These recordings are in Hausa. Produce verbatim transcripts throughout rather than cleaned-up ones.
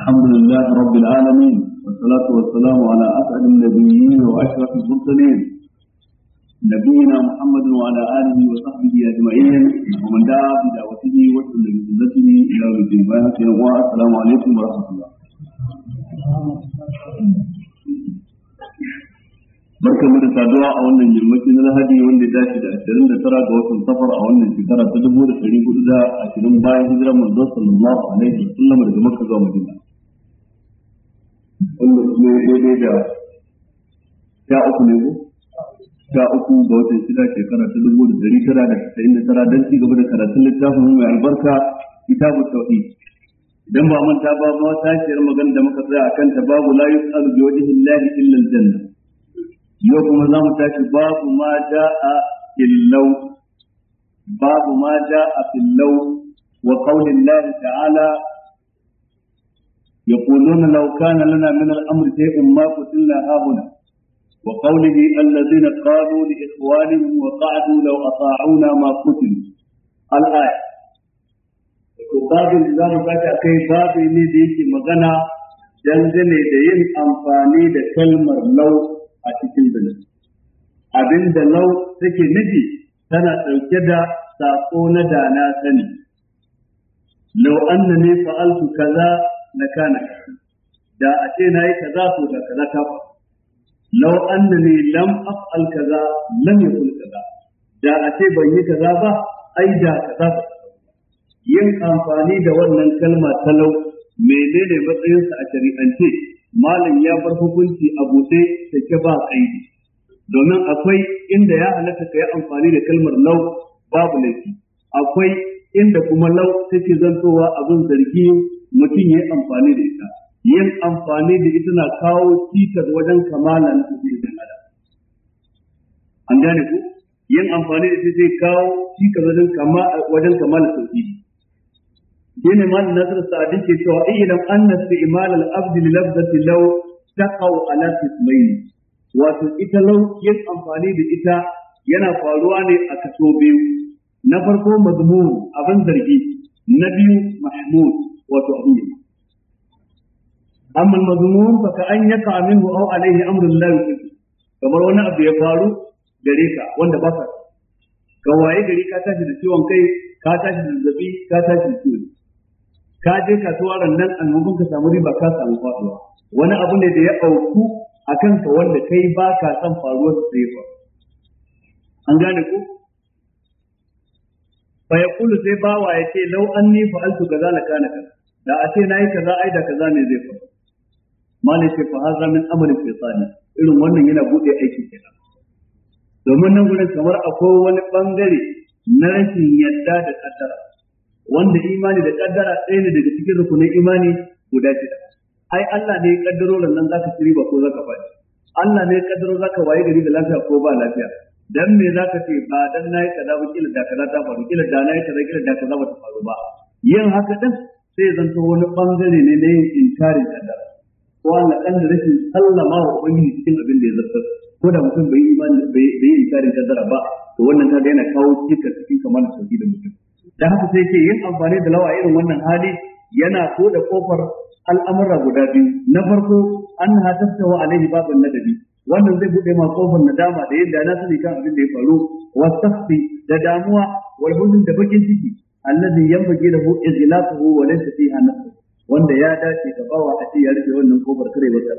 الحمد لله رب العالمين والصلاة والسلام على أسعد النبيين وأشرف المرسلين نبينا محمد وعلى آله وصحبه أجمعين ومن دعا بدعوته وسلم بسنته إلى يوم الدين. السلام عليكم ورحمة الله. barka mu da saduwa a wannan yammaci na Lahadi wanda ya dace da ashirin da tara ga watan Safar a wannan shekara ta dubu da ɗari hudu da ashirin bayan hijirar manzo sallallahu alaihi wa sallam daga Makka zuwa Madina. Wanda kuma ya daidai da sha uku ne ko? Sha uku ga watan shida shekara ta dubu da ɗari tara da casa'in da tara don ci gaba da karatun littafin mai albarka Kitabut Tauhid. Idan ba manta ba ma tashiyar magana da muka tsaya akan ta babu la yus'alu bi wajhi llahi illa al-janna. yau kuma za mu tashi babu ma ja'a fillau babu ma ja'a fillau wa qawli Allah ta'ala yaquluna law kana lana min al-amri shay'un ma qutilna hauna wa qawlihi alladhina qalu li ikhwanihim wa qa'du law ata'una ma qutilu al-aya. to babin da za mu tashi akai babu ne da yake magana dangane da yin amfani da kalmar law a cikin zane. Abin da lau take nufi tana ɗauke da saƙo na da na sani. Lau anna ne fa'altu kaza na kana da a ce na yi kaza to da kaza ta fa. Lau anna ne lam af'al kaza lam yakul kaza da a ce ban yi kaza ba ai da kaza ba. Yin amfani da wannan kalma ta lau menene matsayinsa a shari'ance? Malam ya bar hukunci a buɗe take ba kaidi, domin akwai inda ya halatta ka yi amfani da kalmar lau babu laifi, akwai inda kuma lau take zantowa abin zargi mutum ya yi amfani da ita. Yin amfani da ita na kawo cikas wajen kamalan tauhidin adam. An gane ku? Yin amfani da ita zai kawo cikas wajen kama wajen kamalan tauhidi. shine malam Nasir Sa'di ke cewa ilam anna istimal al-abd li lafzati law taqaw ala ismayn, wato ita law yin amfani da ita yana faruwa ne a kaso biyu. Na farko mazmun abin zargi, na biyu mahmud wato abin yi. Amma mazmun fa ka an yaka minhu aw alayhi amrun la yuqim, kamar wani abu ya faru gare ka wanda ba ka ka waye gari ka tashi da ciwon kai, ka tashi da zazzabi, ka tashi da ciwon ka je kasuwa rannan annabin ka samu riba ka samu faduwa, wani abu ne da ya auku a kanka wanda kai ba ka san faruwar sa sai fa an gane ku. Fa yaqulu sai bawa yace law anni fa'altu kaza la kana kaza, da a ce nayi kaza ai da kaza ne zai faru. Malai ce fa haza min amali shaytani, irin wannan yana bude aiki kenan. Domin nan gurin kamar akwai wani bangare na rashin yadda da kaddara, wanda imani da kaddara ɗaya ne daga cikin rukunin imani guda shida. Ai Allah ne ya kaddaro nan zaka ci riba ko zaka faɗi, Allah ne ya kaddaro zaka waye gari da lafiya ko ba lafiya. Dan me zaka ce ba dan nayi kaza ba kila da kaza ta faru, kila da nayi kaza kila da kaza ba ta faru ba. Yin haka din sai zanto wani bangare ne na yin inkarin kaddara, ko Allah kan da rashin sallama wa ubangiji cikin abin da ya zartar. Ko da mutum bai imani bai yi inkarin kaddara ba, to wannan kaga yana kawo cikas cikin kamar sauki da mutum. Da haka sai ke yin amfani da lawa irin wannan hali yana ko da kofar al'amura guda biyu. Na farko an hatattawa alaihi babun nadabi, wannan zai bude ma kofar nadama da yadda na sani kan abin da ya faru, wa takhfi da damuwa, wal huzn da bakin ciki, allazi yanbaghi lahu izlaqahu wa laysa fiha nafs, wanda ya dace ga bawa a ce ya rufe wannan kofar kare wata.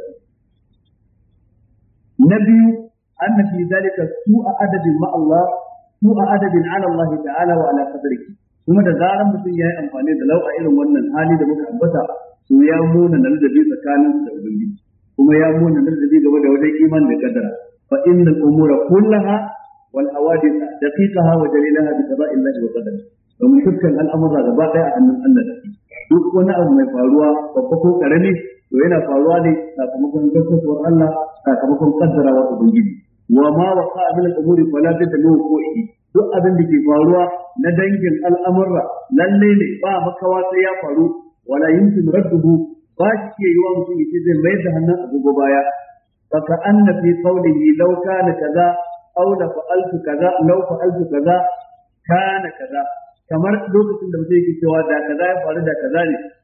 Na biyu anna fi zalika su'a adabin ma Allah, su'a adabin ala Allah ta'ala wa ala qadrihi, kuma da zaran mutum ya yi amfani da lau'a irin wannan hali da muka ambata, to ya muna na ladabi tsakanin da ubangiji, kuma ya muna na ladabi game da wajen iman da kadara. Fa innal umura kullaha wal hawadith daqiqaha wa dalilaha bi qada'i Allah wa qadarihi, domin dukkan al'amura gaba daya a hannun Allah ne. Duk wani abu mai faruwa babba ko karami to yana faruwa ne sakamakon gaskatuwar Allah, sakamakon kaddarawar ubangiji. Wa ma waqa min al-umuri fala tadlu qawli, duk abin da ke faruwa na dangin al'amurra lalle ne ba makawa sai ya faru, wala yumkin radduhu, ba shi ke yiwa mutum yake zai mayar da hannun agogo baya. Faka anna fi qawlihi law kana kaza aw la fa'altu kaza law fa'altu kaza kana kaza, kamar lokacin da mutum yake cewa da kaza ya faru da kaza ne,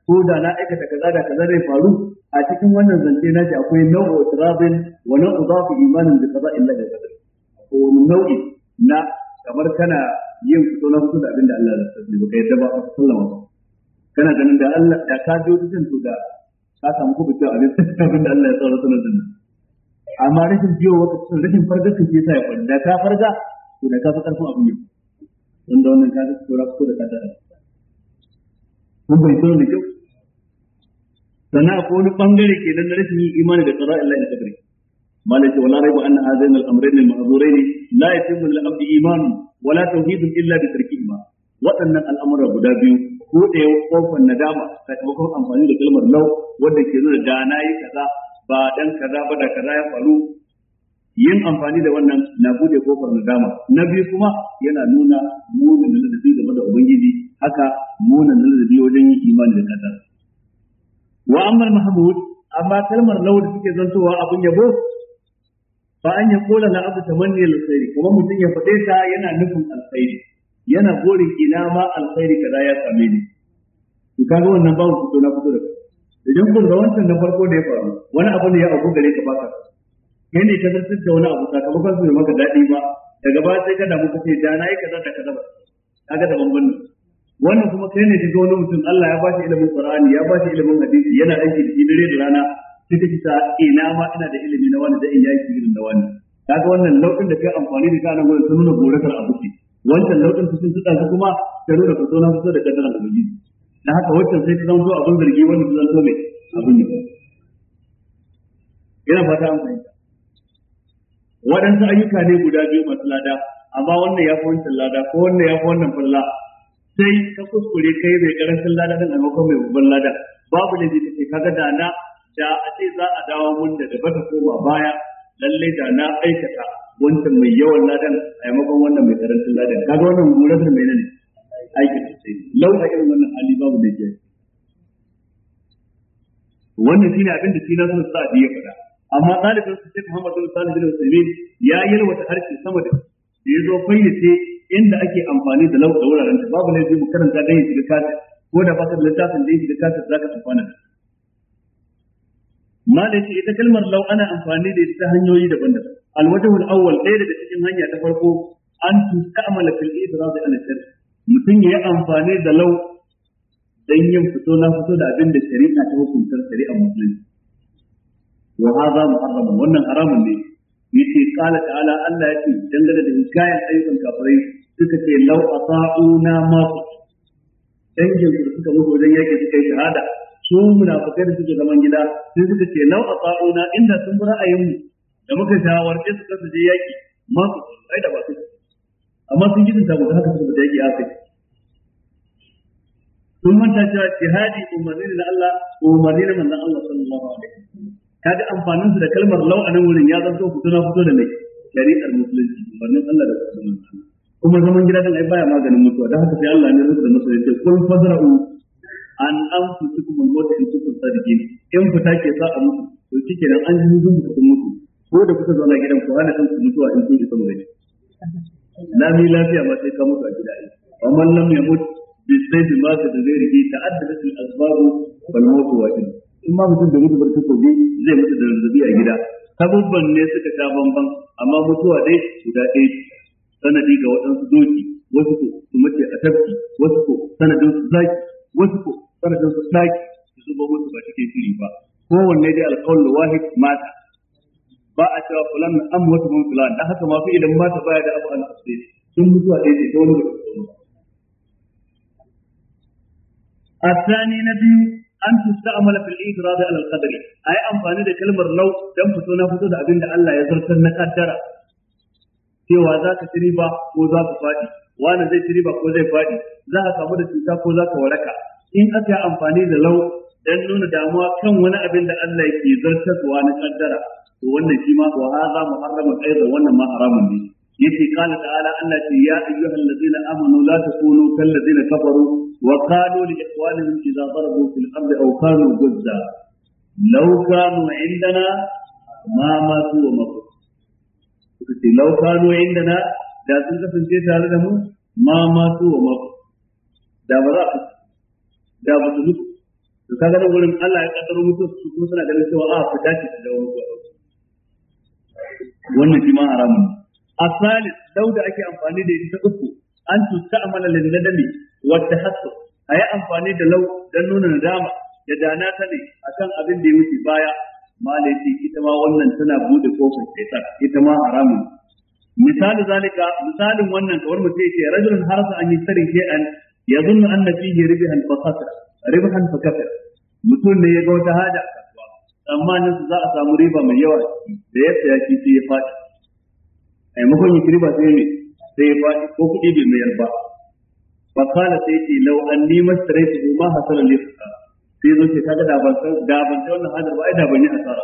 ko da na aikata kaza da kaza zai faru a cikin wannan zance na shi akwai nau'u tirabin wa nau'u dhafi imanin bi qada illa da qadar ko nau'i na kamar kana yin fito na fito da abinda Allah ya tsare ba kai da ba ka sallama kana ganin da Allah da ka biyo cikin to da ka samu ku biyo abinda Allah ya tsara sunan dinnan amma rashin biyo wata rashin farga kake sai ya da ka farga to da ka fa karfin abin ne wanda wannan ka ga tsora ko da kada mun bai tsoro da kyau sannan akwai wani bangare ke nan rashin yin imani da qada Allah da qadari malaka wala raiba anna hadain al-amrayn al-mahzurayn la yatimmu lil-abdi iman wala tawhid illa bi tarkihima waɗannan al'amura guda biyu ko da yau kofar nadama sakamakon amfani da kalmar law wanda ke nuna da nayi kaza ba dan kaza ba da kaza ya faru yin amfani da wannan na bude kofar nadama na biyu kuma yana nuna munin ladabi game da ubangiji haka munin ladabi wajen yin imani da kadar wa amma mahmud amma kalmar law da suke zantowa abun yabo fa an yaqula la abu tamanni al-khair kuma mutum ya fade ta yana nufin alkhairi yana gorin ina ma alkhairi kaza ya same ni to kaga wannan babu fito na fito da idan kun ga wancan na farko da ya faru wani abu ne ya abu gare ka baka kai ne ka zartar da wani abu sakamakon su maka daɗi ba daga baya sai ka damu ka ce da nayi kaza da kaza ba kaga da bamban ne wannan kuma kai ne ka ga wani mutum Allah ya ba shi ilimin Qur'ani ya ba shi ilimin hadisi yana aiki da dare da rana sai ka ci ta ina ma ina da ilimi na wani da in yaki irin da wani kaga wannan lauɗin da kai amfani da kana gurin sun nuna gorakar abu ce wancan lauɗin su sun tsada kuma ta nuna fito na fito da kaddaran ubangiji dan haka wancan sai ta zanto abin zargi wannan ta zanto mai abin ne ina fata an fahimta waɗansu ayyuka ne guda biyu masu lada amma wannan ya fi wancan lada ko wannan ya fi wannan falla sai ka kuskure kai mai karancin lada din a maimakon mai babban lada babu ne zai kace kaga da na da a ce za a dawo mun da gaba ta koma baya lalle da na aikata wancan mai yawan ladan a maimakon wannan mai karancin ladan kaga wannan gurar mai ne aikin sai lau a irin wannan hali babu da ke wannan shine abin da Sina sun sa ya faɗa amma ɗalibin su Sheikh Muhammad bin Salih bin Usaimin ya yalwata harshe sama da da yazo fayyace inda ake amfani da lau da wuraren ta babu ne mu karanta dan yi kata ko da baka da littafin da yake kata zaka amfana da malai ce ita kalmar lau ana amfani da ita ta hanyoyi daban-daban alwajhu al-awwal ɗaya daga cikin hanya ta farko an tustamala fil idrad ala shar mutum ya yi amfani da lau dan yin fito na fito da abin da shari'a ta hukunta shari'a musulunci wa hadha muharram wannan haramun ne yace qala ta'ala Allah yake dangane da hikayen ayyukan kafirai suka ce law ata'una ma dangin su suka mutu wajen yake suka yi shahada su munafikai da suke zaman gida sai suka ce law ata'una inda sun bi ra'ayin mu da muka shawarce su kasu je yaki ma su ai da ba su amma sun gidin ta mu haka suka da yaki a kai sun manta cewa jihadi umarni na Allah umarni na manzon Allah sallallahu alaihi wasallam kaga amfanin su da kalmar law a nan wurin ya zanto fito na fito da mai shari'ar musulunci umarnin Allah da manzon Allah kuma zaman gida din ai baya maganin mutuwa dan haka sai Allah ne ya rubuta masa yace kun fadra'u an anfusukum al-maut in kuntum sadiqin in fita ke sa a mutu to shikenan an ji zun ku mutu ko da kuka zauna gidan ku hana kanku mutuwa in kun isa gari lami lafiya ma sai ka mutu a gida ai amma lam yamut bisayfi ma ka da gairi ta'addadat al-asbab wal maut wajib in ma mutum da mutu bar ta kobe zai mutu da zazzabi a gida sabubban ne suka sha bamban amma mutuwa dai guda ɗaya sanadi ga waɗansu doki wasu ko su mace a tafki wasu ko sanadin su zaki wasu ko sanadin su daki su zuba musu ba cikin shiri ba kowanne dai alƙawar wahid mata ba a cewa fulan am wata mun fulan dan haka ma fi idan mata baya da abu an asiri sun mutuwa ɗaya ce ta wani ba الثاني نبي أن تستعمل في الإيراد على القدر أي أنفاني ده كلمة لو دم فتونا فتو ده أبين ده الله يزرق النقدر cewa za ka ci riba ko za ka faɗi wani zai ci riba ko zai faɗi za ka samu da cuta ko za ka waraka in aka yi amfani da lau dan nuna damuwa kan wani abin da Allah yake zartarwa na kaddara to wannan shi ma wa hadha muharramun aidan wannan ma haramun ne yace qala ta'ala Allah ce ya ayyuhal ladina amanu la takunu kal ladina kafaru wa qalu li ikhwanihim idza darabu fil ardi aw kanu guzza law kanu indana ma matu wa matu ce law kanu indana da sun kasance tare da mu ma matu wa matu da ba za da ba su to kaga nan gurin Allah ya kaddaro mutum su kuma suna ganin cewa a fita ce da wani wannan shi ma haramun asalis dauda ake amfani da ita uku an tusta'mala lil nadami wa tahassub ayi amfani da lau dan nuna nadama da dana ta ne akan abin da ya wuce baya malai ce ita ma wannan tana bude kofar shaytan ita ma haramun misali zalika misalin wannan kawar mutum yake rajulun harasa an yastari shay'an yadhunnu anna fihi ribhan fa khasara ribhan fa kafara mutum ne ya ga wata haja a kasuwa amma nan za a samu riba mai yawa da ya saya shi sai ya faɗi ai makon yi riba sai ne sai ya faɗi ko kuɗi bai mayar ba fa kana sai ce law anni mastaraitu ma hasala li sai zo ce kaga da ban da ban ta wannan hajar ba ai da ban yi asara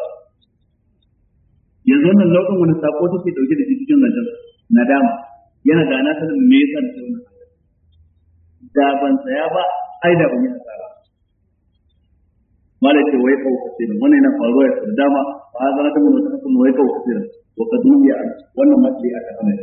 yanzu wannan lokacin wani sako take dauke da cikin nan nadama yana da na sanin me yasa ta wannan da ban tsaya ba ai da ban yi asara malaka wai kawo kasirin wannan yana faruwa da dama fa hazara da mun ta kuma wai kawo kasirin wa kadun ya wannan matsayi aka hana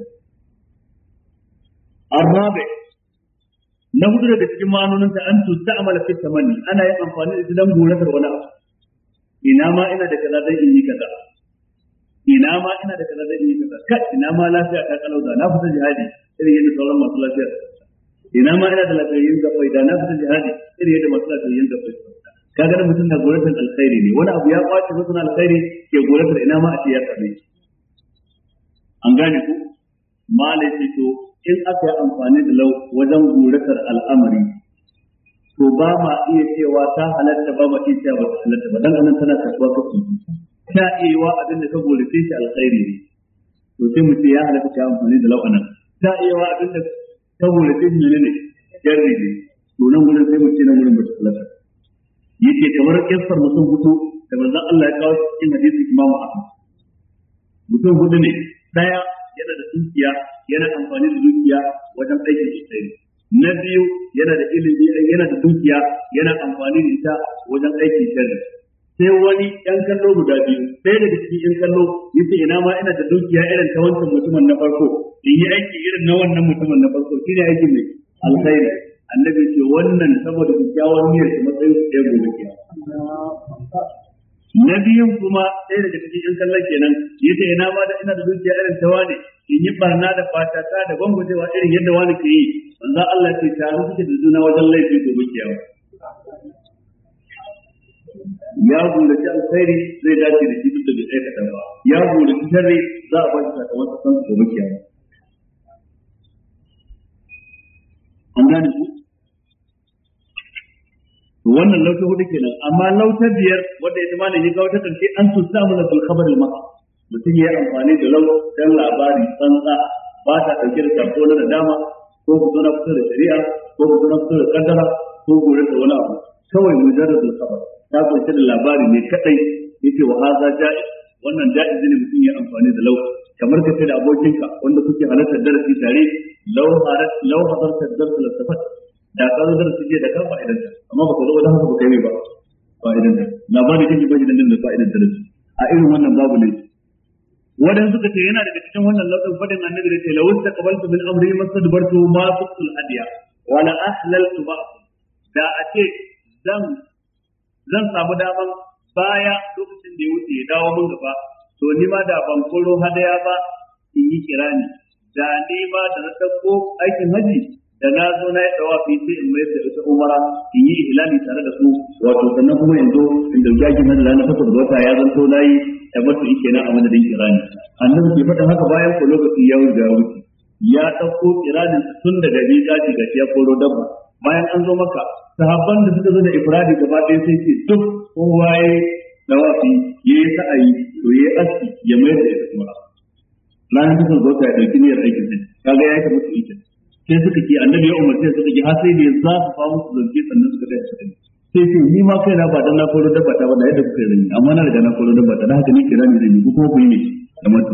arabe na hudu daga cikin ma'anonin ta an tuta amala fi tamanni ana yin amfani da idan goratar wani abu ina ma ina da kaza dan in yi kaza ina ma ina da kaza dan in yi kaza kai ina ma lafiya ta kalau da na fita jihadi irin yadda sauran masu lafiya ina ma ina da lafiyayyen gaba da na fita jihadi irin yadda masu lafiyayyen gaba kaga da mutum na goratar alkhairi ne wani abu ya kwace mutum alkhairi ke goratar ina ma a ce ya same shi an gane ku malai ce to in aka yi amfani da lau wajen goratar al'amari to ba ma iya cewa ta halatta ba ma iya cewa ba ta halatta ba dan anan tana kasuwa kasu ta iya wa abin da ka gorace shi alkhairi ne to sai mu ce ya halatta ta amfani da lau anan ta iya wa abin da ka gorace shi ne ne sharri ne to nan gurin sai mu ce nan gurin ba ta halatta yake kamar kissar mutum hudu da manzon Allah ya kawo cikin hadisi Imam Ahmad mutum hudu ne daya yana da dukiya yana amfani da dukiya wajen aikin sosai na biyu yana da ilimi yana da dukiya yana amfani da ita wajen aikin sharri sai wani yan kallo guda biyu sai daga cikin yan kallo yace ina ma ina da dukiya irin ta wancan mutumin na farko in yi aiki irin na wannan mutumin na farko shine aikin mai alkhairi annabi ce wannan saboda kyakkyawar niyyar shi matsayin su ɗaya gobe kiyama na biyun kuma ɗaya daga cikin yan kallon kenan yace ina ma da ina da dukiya irin ta wani in yi barna da fatata da gwangwajewa irin yadda wani ke yi manzo Allah ce tare suke da juna wajen laifi gobe kiyama ya gulaci alkhairi zai dace da shi duk da bai aikata ba ya gulaci sharri za a ba shi sakamakon san gobe kiyama an gane ku wannan lauta hudu kenan amma lauta biyar wanda ita malami ga wata karshe an tusamu na fil khabar al ma'a mutum ya amfani da lau dan labari tsantsa ba ta dauke da sako na dama ko ku na fito da shari'a ko ku na fito da kaddara ko gore da wani abu kawai mujarradul khabar ta kunshi da labari ne kadai yace wa hadha ja'iz wannan ja'iz ne mutum ya amfani da lau kamar ka ce da abokinka wanda kuke halartar darasi tare lau harat lau hadarta darsu lafafat da ka zo darasi ke da kan fa'idan amma baka zo da haka baka yi ba fa'idan labari kake ba idan da fa'idan darasi a irin wannan babu ne wadan suka ce yana daga cikin wannan lafazin fadin annabi da ce lawus taqabaltu min amri mastadbartu ma suqtul hadiya wala ahlaltu ba da ake zan zan samu daman baya lokacin da ya wuce ya dawo mun gaba to ni ma da ban koro hadaya ba in yi kirani da ni ma da na dauko aikin haji da na zo na yi tawafi sai in mai da ita umara in yi ihlali tare da su wato sannan kuma yanzu in dauki aikin haji na fata da wata ya zanto nayi tabbata yake na a madadin kirani annabi ke faɗa haka bayan ko lokaci ya wuce ya wuce ya dauko kiranin tun daga miƙati ga ya koro dabba bayan an zo maka sahabban da suka zo da ifradi gaba ɗaya sai ce duk kowa ya dawafi ya yi sa'ayi to ya yi aski ya mayar da ita kuma ranar da suka zo ta ɗauki niyyar aikin sai kaga ya yi kamar su ikin sai suka ki annabi ya umarce suka ki har sai da ya za su fa musu zance sannan suka kai su kai sai ce ni ma kai na ba dan na koro dabba ta ba da yadda kuka yi amma na riga na koro dabba ta da haka ni kira ni zan yi ko kuma ku yi ne da mutum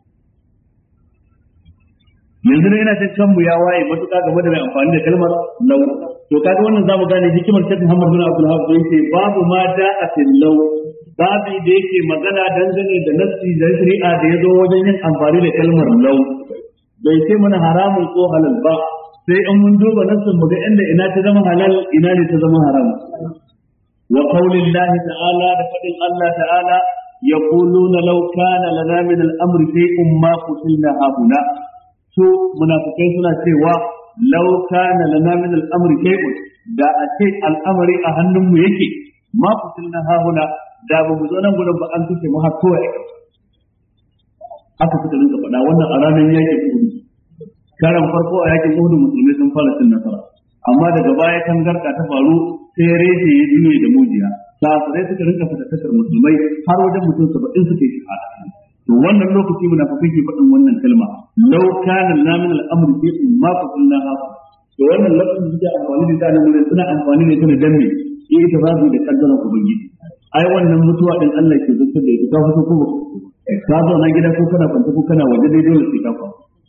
yanzu ne ina cikin mu ya waye matuƙa game da mai amfani da kalmar law to kaga wannan zamu gane hikimar Sheikh Muhammad bin Abdul Wahhab da yake babu ma da'a fil law babu da yake magana dangane da nassi da shari'a da yazo wajen yin amfani da kalmar law bai ce mana haramun ko halal ba sai an mun duba nassin mu ga inda ina ta zama halal ina ne ta zama haram wa qaulillahi ta'ala da fadin Allah ta'ala yaquluna law kana lana min al-amri shay'un ma qutilna hauna su munafikai suna cewa law kana lana min al-amri shay'un da a ce al'amari a hannunmu yake ma qutilna hauna da ba mu zo nan gurin ba an kace mu har kawai aka fita rinka faɗa wannan a ranar yakin Uhud karan farko a yakin Uhud musulmai sun fara cin nasara amma daga baya tangarda ta faru sai reshe ya juye da mujiya kafirai suka rinka fatattakar musulmai har wajen mutum saba'in suka yi shahada to wannan lokaci munafikai ke faɗin wannan kalma law kana lana min al-amri shay'un ma qulna hada to wannan lafazin da suke amfani da tsanin mun suna amfani ne tana danne ita babu da kaddaran ubangiji ai wannan mutuwa din Allah ke zanta da ita ta fito ko ka zo na gida ko kana kwanta ko kana waje dai dole sai ka fa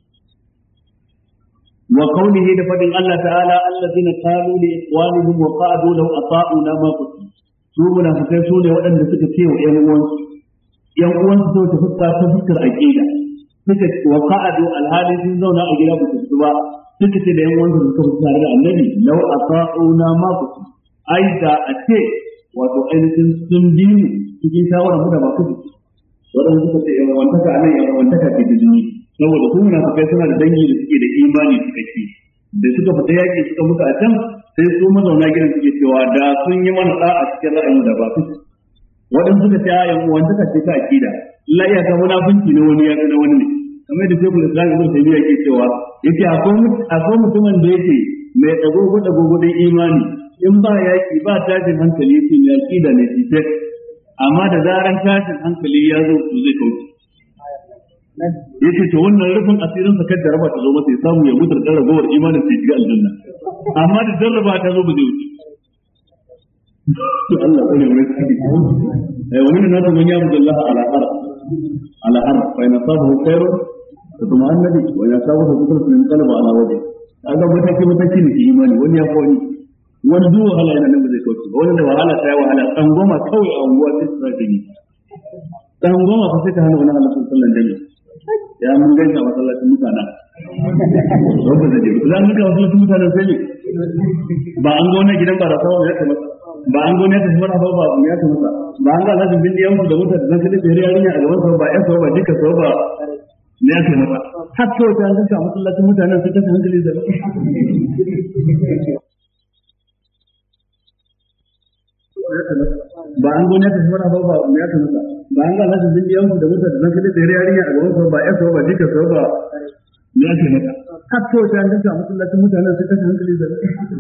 wa qawlihi da fadin Allah ta'ala allazina qalu li ikhwanihim wa qa'adu law ata'una ma qutil su munafikai su ne waɗanda suka ce wa ƴan uwansu ƴan uwansu ta fuska ta fuskar aqida suka wa qa'adu alhali sun zauna a gida ba su ba suka ce da ƴan uwansu suka fuska tare da annabi law ata'una ma qutil ai da a ce wato ainihin sun bi mu cikin shawarar mu da ba ku waɗanda suka ce yan wantaka a nan yan wantaka ke da jini saboda su munafikai suna da dangi da suke da imani cikakke da suka fita yaƙi suka mutu a can sai su mazauna gidan suke cewa da sun yi mana ɗa a cikin ra'ayin da ba su waɗanda suka ce yan wantaka ce ta akida la iya ta munafunci ne wani ya na wani ne kamar da shekul islam ibn taymiya ke cewa yake akwai mutumin da yake mai dagogo dagogo da imani in ba yaƙi ba tashin hankali yake mai akida ne shi amma da zaran tashin hankali ya zo to zai kauce yace to wannan rufin asirin sa kada raba ta zo masa ya samu ya mutar da ragowar imanin sai shiga aljanna amma da jarraba ta zo ba zai wuce to Allah kare mu sai ai wannan na da manya Allah ala har ala har fa ina sabu khairu kuma annabi wa ya sabu khairu min qalbi ala wajhi kaga mutaki mutaki ne imani wani ya kawai wani duk wahala yana nan ba zai kauce ba wani da wahala ta yi wahala tsangoma kawai a unguwa sai su rage ni tsangoma ba sai ta hana wani Allah sallallahu alaihi wasallam ya mun ganta masallacin mutana wanda da dai zan ga masallacin mutanen sai ne ba an ga wannan gidan barasa ba ya kamata ba an ga wannan ta fara ba ba ya kamata ba an ga lazim bin yau da mutane da zan kalle yarinya a gaban sa ba ya so ba duka so ba ne ya kamata har to ta ga masallacin mutanen sai ta hankali da ba an gona ta fara ba ba ya ta masa ba an ga nasu din yan da mutane da kake da yarinya a gaban sa ba ya so ba dika so ba ya ta mata har to ta ga masallacin mutanen sai ta hankali da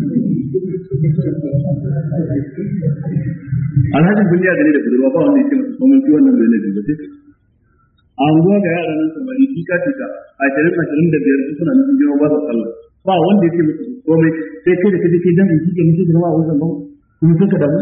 alhajin duniya da ne da budurwa ba wanda yake masa komai shi wannan bai ne da sai an go ga yaran nan samari tika tika a ashirin ashirin da biyar suna nan girma ba su sallah ba wanda yake masa komai sai kai da kaje kai dan shi ke mutu da wa wannan ba kuma suka damu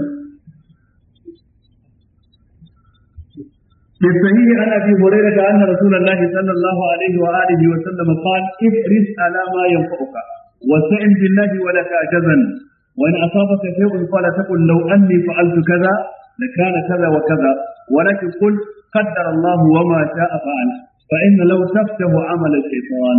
في الصحيح عن ابي هريره ان رسول الله صلى الله عليه واله وسلم قال احرص على ما ينفعك واستعن بالله ولا تعجزن وان اصابك شيء فلا تقل لو اني فعلت كذا لكان كذا وكذا ولكن قل قدر الله وما شاء فعل فان لو تفتح عمل الشيطان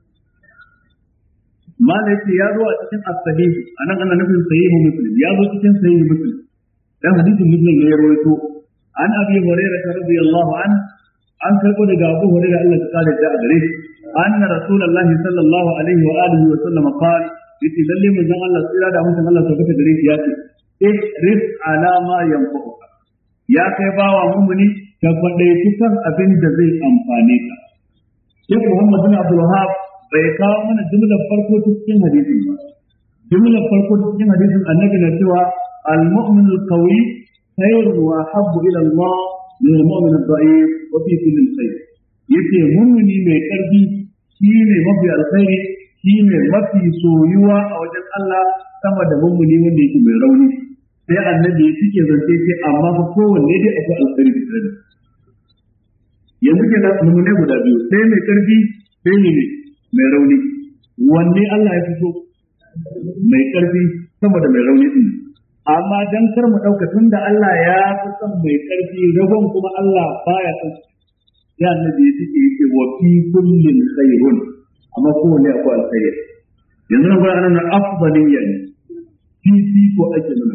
ما ليس يازو a cikin as-sahih anan ana nufin sahih muslim yazo cikin sahih muslim dan hadisin muslim ne ya rawaito an abi hurairah radiyallahu an an karbo daga abu hurairah Allah ya kare da gare shi anna rasulullahi sallallahu alaihi wa alihi wa sallam qala yace lalle manzon Allah tsira da mutum Allah tabbata gare shi yace ihris ala ma yanfa'uka ya kai bawa mu'mini ka fadai cikin abin da zai amfane ka Sheikh Muhammad bin Abdul Wahhab bai kawo mana jumlar farko cikin hadisin ba jumlar farko cikin hadisin annabi na cewa al-mu'min al-qawi khayrun wa habbu ila Allah min al-mu'min ad-da'if wa fi kulli khair yace mu'mini mai karfi shine mafi alkhairi shine mafi soyuwa a wajen Allah sama da mu'mini wanda yake mai rauni sai annabi ya cike zance ce amma fa kowanne dai akwai alkhairi da tsari yanzu kenan mu'mini guda biyu sai mai karfi sai ne mai rauni wanne Allah ya fito mai karfi sama da mai rauni din amma dan kar mu dauka tunda Allah ya fi son mai karfi ragon kuma Allah baya son ya annabi ya ce yake wa fi kullin khairun amma kowanne akwai alkhairi yanzu nan gurin anan afdaliyya ne fi fi ko ake nuna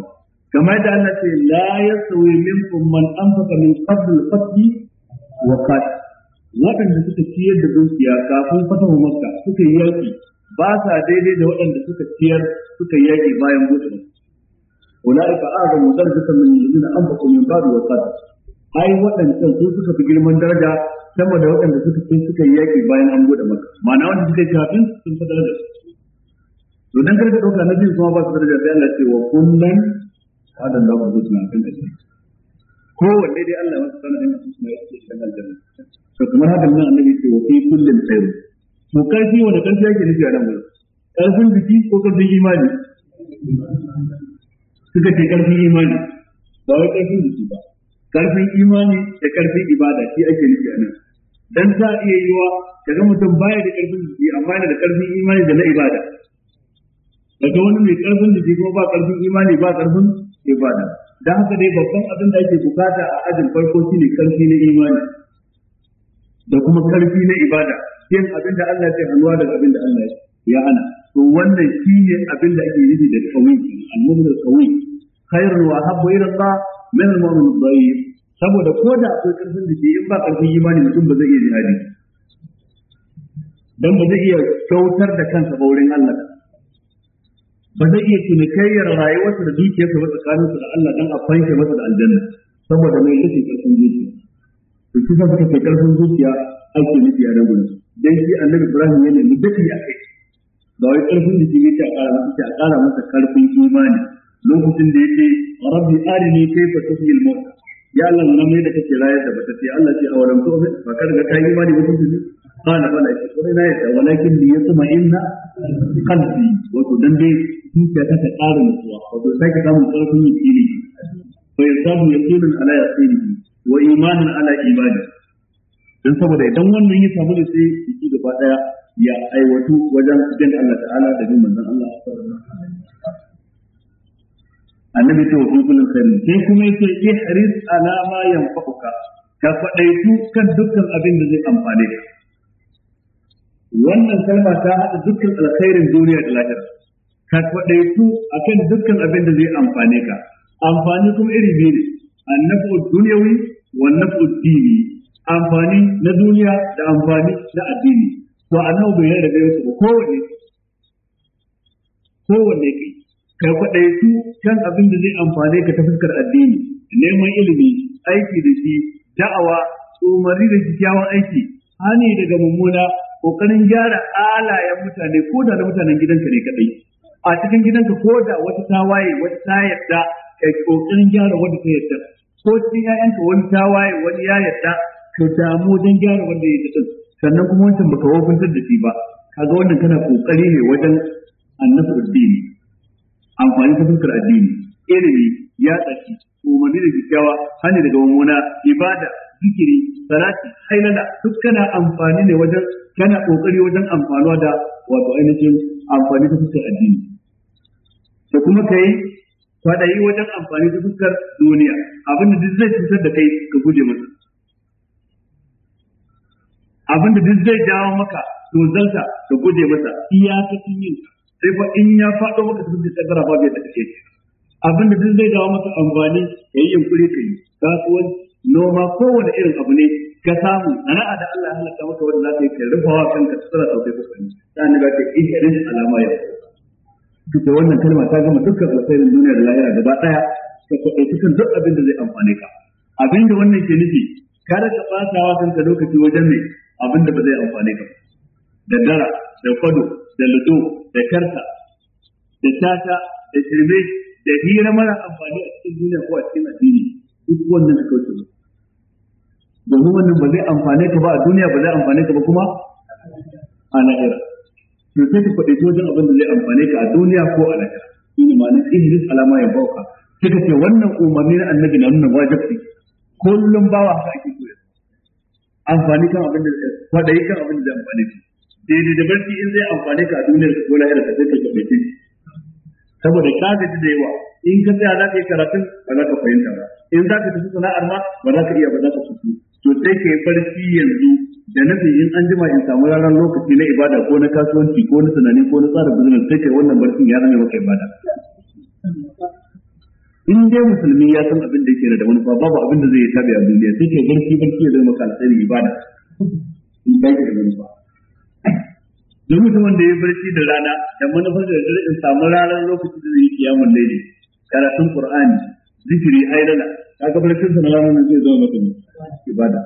kamar da Allah ce la yasawi minkum man anfaqa min qabl al-fath wa qatal waɗanda suka ciyar da dukiya kafin fatahu makka suka yi yaki ba sa daidai da waɗanda suka ciyar suka yi yaki bayan buɗe makka ulaika a'zamu darajatan min alladhina anfaqu min ba'd wa qatal ai waɗancan su suka fi girman daraja sama da waɗanda suka ce suka yi yaki bayan an buɗe makka ma'ana wanda suka yi kafin sun fi daraja to dan karka dauka na biyu kuma ba su daraja sai Allah ce wa kullun hadan da ku zuwa kan da shi ko wanne dai Allah masa sanadin da kuma yake cikin aljanna to kamar haka nan annabi ce wa fi kullin khair to karfi wanda karfi yake nufi a nan gurin karfin jiki ko karfin imani suka ce karfin imani ba wai karfin jiki ba karfin imani da karfin ibada shi ake nufi a nan dan ta iya yiwa kaga mutum baya da karfin jiki amma yana da karfin imani da na ibada daga wani mai karfin jiki kuma ba karfin imani ba karfin ibada dan haka dai babban abin da ake bukata a ajin farko shine karfi na imani da kuma karfi na ibada yin abin da Allah ya hannuwa daga abin da Allah ya hana to wannan shine abin da ake nufi da qawi al-mu'min al-qawi khairun wa habbu ila Allah min al-mu'min al-dhaif saboda ko da akwai karfin jiki in ba karfin imani mutum ba zai iya jihadi dan ba zai iya kyautar da kansa ba wurin Allah ba zai iya tunikayyar rayuwarsa da dukiyarsa ba tsakaninsa da Allah dan a fanke masa da aljanna saboda mai yake karfin zuciya to shi zaka kai karfin zuciya ake nufi a nan gurin dan shi Annabi Ibrahim yana mudaki a kai ba wai karfin jiki ne ta ƙara masa a ƙara masa karfin imani lokacin da yake rabbi arini kayfa tuhyi al-maut ya Allah na mai da kake rayar da bata sai Allah ce awalam to ba ka daga kai imani ba kun ji kana bala shi ko na yadda walakin li yatma inna qalbi wato dan dai zuciya ta ta ƙara nutsuwa wato sai ka samu karfin yaqini fa yasabu yaqinun ala yaqini wa imanan ala imani dan saboda idan wannan ya samu da sai jiki gaba daya ya aiwatu wajen bin Allah ta'ala da bin manzon Allah sallallahu alaihi wasallam annabi ce wa kullun khairin sai kuma yace ihris ala ma yanfa'uka ka fadaitu kan dukkan abin da zai amfane ka wannan kalma ta hada dukkan alkhairin duniya da lahira ka fadaitu akan dukkan abin da zai amfane ka amfani kuma iri biyu ne annafu dunyawi wa nafu dini amfani na duniya da amfani na addini to annabi bai yarda da su kowanne kowanne kai kai kwadaitu kan abin da zai amfane ka ta fuskar addini neman ilimi aiki da shi da'awa umarni da kyakkyawan aiki hani daga mummuna kokarin gyara alayen mutane ko da na mutanen gidanka ne kadai a cikin gidanka ko da wata ta waye wata ta yadda kai kokarin gyara wanda ta yadda ko cikin ƴaƴanka wani ta waye wani ya yadda ka damu don gyara wanda ya yadda sannan kuma wancan baka wofintar da shi ba kaga wannan kana kokari ne wajen annabi addini amfani ta fuskar addini ilimi ya tsaki umarni da kyakkyawa hani daga mummuna ibada zikiri salati hailala duk kana amfani ne wajen kana kokari wajen amfanuwa da wato ainihin amfani ta fuskar addini da kuma kai kwadayi wajen amfani ta fuskar duniya abinda duk zai cutar da kai ka guje masa abinda duk zai jawo maka tozalta ka guje masa iyakacin yin sai fa in ya faɗo maka duk da tsagara ba bai da kake abinda duk zai jawo maka amfani yayin yunkuri kai kasuwanci noma kowane irin abu ne ka samu sana'a da Allah ya halaka maka wanda zaka yi kai rufawa kanka tsara sauke ka sani dan ne zaka yi irin alama ya duk da wannan kalma ta gama dukkan alkhairin duniya da lahira gaba daya ka kwaɗe cikin duk abin da zai amfane ka abinda wannan ke nufi kada ka ɓata wa kanka lokaci wajen ne abin da ba zai amfane ka da dara da kwado da ludo da karta da tata da shirme da hira mara amfani a cikin duniya ko a cikin addini duk wannan da kauce ba domin wannan ba zai amfane ka ba a duniya ba zai amfane ka ba kuma a lahira to sai ka faɗi wajen abin da zai amfane ka a duniya ko a lahira shine ma'anar ihris alama ya bauka kika ce wannan umarni na annabi na nuna wajibi kullum bawa haka ake koyar amfani kan abin da faɗi kan abin da zai amfane ka daidai da barci in zai amfane ka a duniyar ko lahira ka sai ka faɗi shi saboda ka gaji da yawa in ka tsaya za ka yi karatun ba za ka fahimta ba in za ka tafi sana'ar ma ba za ka iya ba za ka fito to sai ka yi barci yanzu da nufin in an jima in samu ranar lokaci na ibada ko na kasuwanci ko na tunani ko na tsara business sai kai wannan barcin ya zama maka ibada in dai musulmi ya san abin da yake da manufa babu abin da zai yi tabi a duniya sai ke barci barci ya zama kalsari ibada in ba ki da manufa duk mutumin da ya barci da rana da manufar da zai in samu ranar lokacin da zai yi kiyamun laili karatun qur'ani zikiri haidala kaga barcin sa na ranar zai zama mutum ibada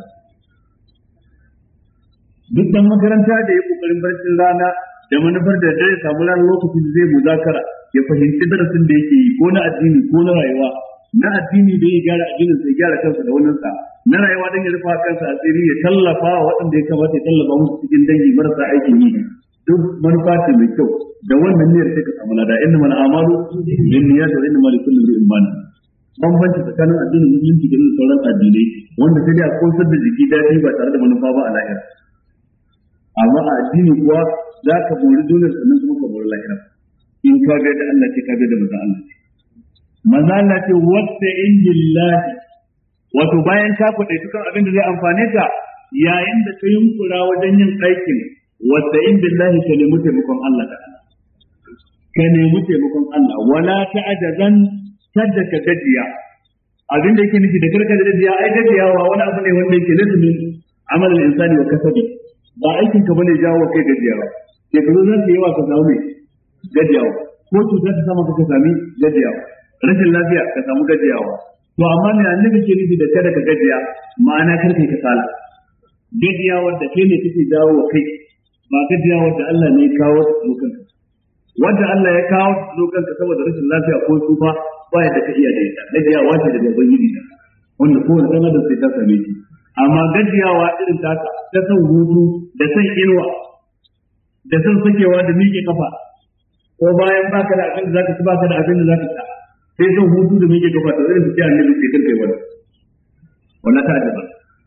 duk dan makaranta da ya kokarin barcin rana da manufar da zai samu ranar lokacin da zai muzakara ya fahimci darasin da yake yi ko na addini ko na rayuwa na addini da ya gyara addinin sai gyara kansa da wannan sa na rayuwa dan ya rufa kansa asiri ya tallafa wa waɗanda ya kamata ya tallafa musu cikin dangi marasa aikin yi duk manufa ce mai kyau da wannan niyyar sai ka samu lada inna mal a'malu binniyati wa inna mal likulli imrin ma nawa bambanci tsakanin addinin musulunci da sauran addinai wanda sai dai a kosar da jiki dadi ba tare da manufa ba a lahira amma a addini kuwa za ka bori duniyar sannan kuma ka bori lahira in ka ga da Allah ce ka ga da manzo Allah ce manzo Allah ce wasta indillahi wato bayan ka kwade dukan abin da zai amfane ka yayin da ka yunkura wajen yin aikin wasta indillahi ka nemi taimakon Allah da ka nemi taimakon Allah wala ta'jazan sadda ka gajiya abin da yake nufi da karka da gajiya ai gajiyawa wani abu ne wanda yake lazumin amal al-insani wa kasabi ba aikin ka bane jawo kai gajiyawa ke kazo zan yi yawa ka samu mai gajiyawa ko cutar ta sama ka sami gajiyawa rashin lafiya ka samu gajiyawa to amma me annabi ke nufi da kada ka gajiya ma'ana kar kai kasala gajiyawar da kai ne kake jawo wa kai ba gajiyawar da Allah ne ya kawo su kanka wanda Allah ya kawo su kanka saboda rashin lafiya ko tsufa ba ya da ka iya da ita gajiyawa ce daga ubangiji ta wanda kowane dan adam sai ta same shi amma gajiyawa irin taka ta san hutu da san inuwa da san sakewa da miƙe kafa ko bayan baka da abin da zaka ci baka da abin da zaka ci sai san hutu da miƙe kafa to irin suke annabi sai kai wannan wannan ta ajiba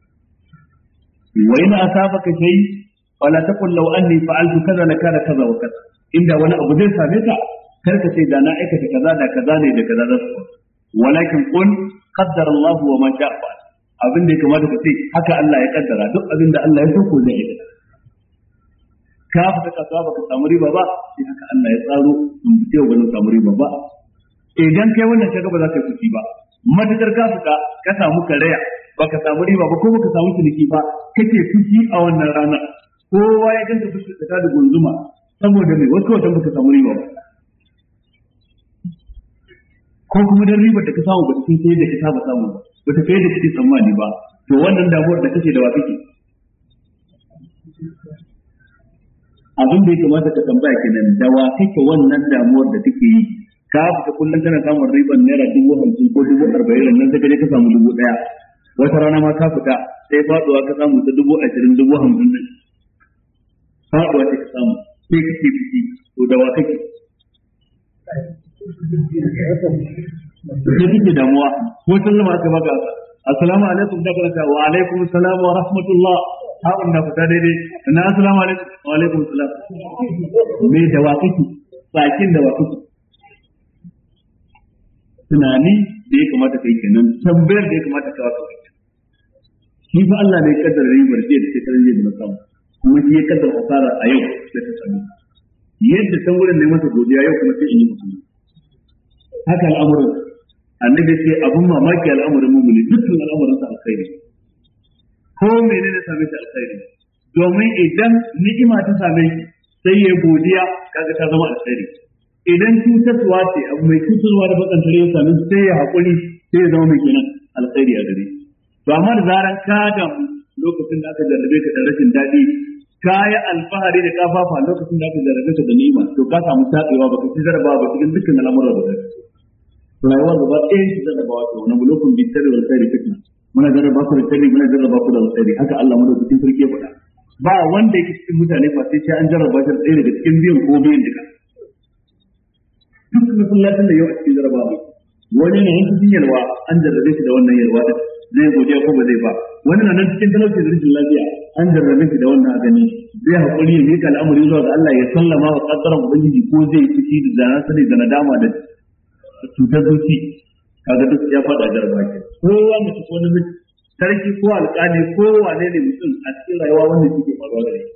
wa in asabaka shay wala taqul law anni fa'altu kaza la kana kaza wa kaza inda wani abu zai same ka kar ka ce da na aikata kaza da kaza ne da kaza zasu walakin qul qaddara Allah wa ma sha'a fa'al abin da ya kamata ka ce haka Allah ya kaddara duk abin da Allah ya so ko zai aikata ka fita kasuwa baka samu riba ba sai haka Allah ya tsaro in bi yau ba zan samu riba ba idan kai wannan kaga ba za ka yi kuci ba matakar ka fita ka samu karaya baka samu riba ba ko baka samu ciniki ba kake fushi a wannan rana kowa ya ganta fushi ta da gunzuma saboda mai wasu wajen baka samu riba ba ko kuma dan ribar da ka samu ba cikin sai da ka saba samu ba bata kai da kake tsammani ba to wannan damuwar da kake da wa kake abin da ya kamata ka tambaya kenan da wa kake wannan damuwar da kake yi ka fita kullum kana samun riban naira dubu hamsin ko dubu arba'in nan sai ka je ka samu dubu ɗaya wata rana ma ka fita sai faduwa ka samu ta dubu ashirin dubu hamsin din faduwa ce ka samu sai kake fiti to da wa kake sai kike damuwa ko sallama aka baka assalamu alaikum da kana wa alaikum assalam wa rahmatullah hawan da fita daidai na assalamu alaikum wa alaikum assalam me da wa kake sakin da wa kake tunani da ya kamata kai kenan tambayar da ya kamata ka wato kai shi fa Allah ne ya kaddara ribar ce da shekaran jiya da samu kuma shi ya kaddara hasara a yau da ta samu yadda san wurin ne masa godiya yau kuma sai in yi mutum haka al'amuran annabi sai abun mamaki al'amuran mu'mini dukkan al'amuran sa alkhairi ko menene same shi alkhairi domin idan ni'ima ta same shi sai ya godiya kaga ta zama alkhairi idan cutarwa ce abu mai cutarwa da bakan tare ya same shi sai ya hakuri sai ya zama mai kenan alkhairi a gare to amma da zaran ka damu lokacin da aka jarrabe ka da rashin daɗi ka yi alfahari da kafafa lokacin da aka jarrabe ka da ni'ima to ka samu tatsewa baka ci jarabawa ba cikin dukkan al'amuran da kake rayuwar gaba ɗaya shi jarrabawa ce wani bulokun bi tare da alkhairi fitna muna jarraba ku da alkhairi muna jarraba ku da alkhairi haka Allah mu da cikin sarki ya faɗa ba wanda yake cikin mutane fa sai an jarraba shi ɗaya daga cikin biyan ko biyan duka duk masallacin da yau a cikin jarrabawa wani ne yanki cikin yalwa an jarrabe shi da wannan yalwa da zai godiya ko ba zai ba wani na nan cikin talauci da rashin lafiya an jarrabe shi da wannan gani zai haƙuri ya mika al'amari zuwa ga Allah ya sallama wa kaddaran ubangiji ko zai fici da zana sani da nadama da cutar zuci kaga duk ya faɗa jarraba ke kowa mace ko namiji sarki ko alƙali ko wane ne mutum a cikin rayuwa wanda suke faruwa da shi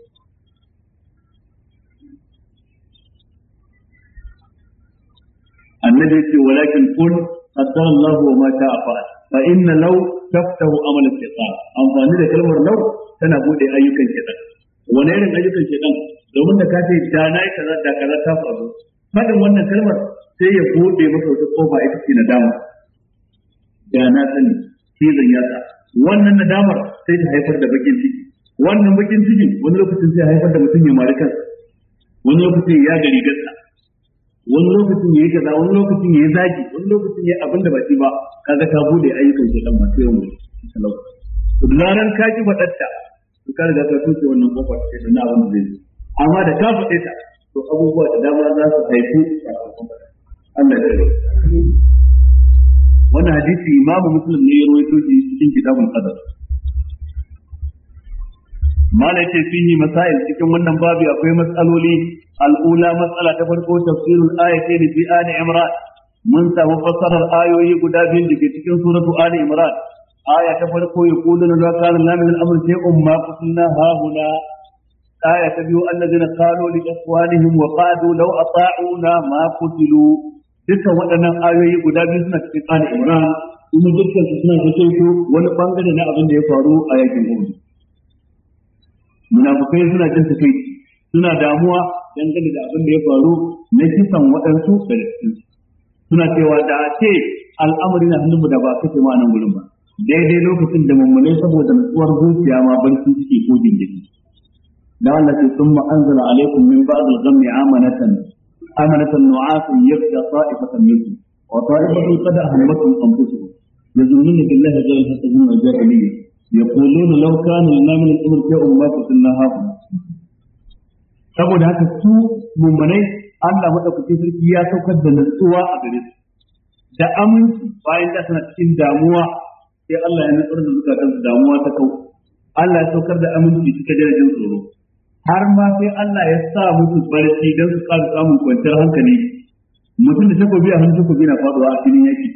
annabi ce walakin kun qaddara Allahu wa ma sha'a fa'al fa inna law taftahu amal shaytan amfani da kalmar law tana bude ayyukan shaytan wani irin ayyukan shaytan domin da ka ce da nayi kaza da kaza ta faru fadin wannan kalmar sai ya bude maka wata kofa ita ce nadama da na sani shi zan yasa wannan nadamar sai ta haifar da bakin ciki wannan bakin ciki wani lokacin sai haifar da mutum ya mari kansa wani lokacin ya gari gasa wani lokacin ya yi kaza wani lokacin ya yi zagi wani lokacin ya yi abin da ba shi ba kaga ta bude ayyukan shaytan masu yawan gaske to da zaran ka ki faɗarta to ka riga ka tuce wannan kofar sai da na abin da zai amma da ka faɗe ta to abubuwa da dama za su haifu Allah ya yi wannan hadisi imamu muslim ne ya rawaito shi cikin kitabul qadar mala yace fihi masail cikin wannan babu akwai matsaloli al'ula matsala ta farko tafsirul ayatayn fi ali imran mun samu fassarar ayoyi guda biyu dake cikin suratu ali imran aya ta farko yaquluna la kana lana min al-amr shay'un ma qulna ha huna aya ta biyu alladhina qalu li ikhwanihim wa qadu law ata'una ma qutilu dukkan waɗannan ayoyi guda biyu suna cikin ali imran kuma dukkan su suna cikin wani bangare na abin da ya faru a yakin uhud munafikai suna jin takeici suna damuwa dangane da abin da ya faru na kisan waɗansu da cikin suna cewa da a ce al'amari na hannunmu da ba kace ma nan gurin ba daidai lokacin da mummunai saboda nutsuwar zuciya ma barci suke ko gindiki da Allah ce summa anzala alaikum min ba'd al-ghammi amanatan amanatan nu'asan yabda ta'ifatan minkum wa ta'ifatan qad ahmatum anfusuhum yazununa billahi ghayra al-haqqi wa jahiliyya yaquluna law kana lana min al-amri shay'un ma kunna hafu saboda haka su mummunai Allah madaukakin sarki ya saukar da nutsuwa a gare su da aminci bayan da suna cikin damuwa sai Allah ya nutsar da zukatan su damuwa ta kau Allah ya saukar da aminci suka jira jin tsoro har ma sai Allah ya sa musu barci don su ƙara samun kwanciyar hankali mutum da takobi a hannun takobi na faɗuwa a filin yaki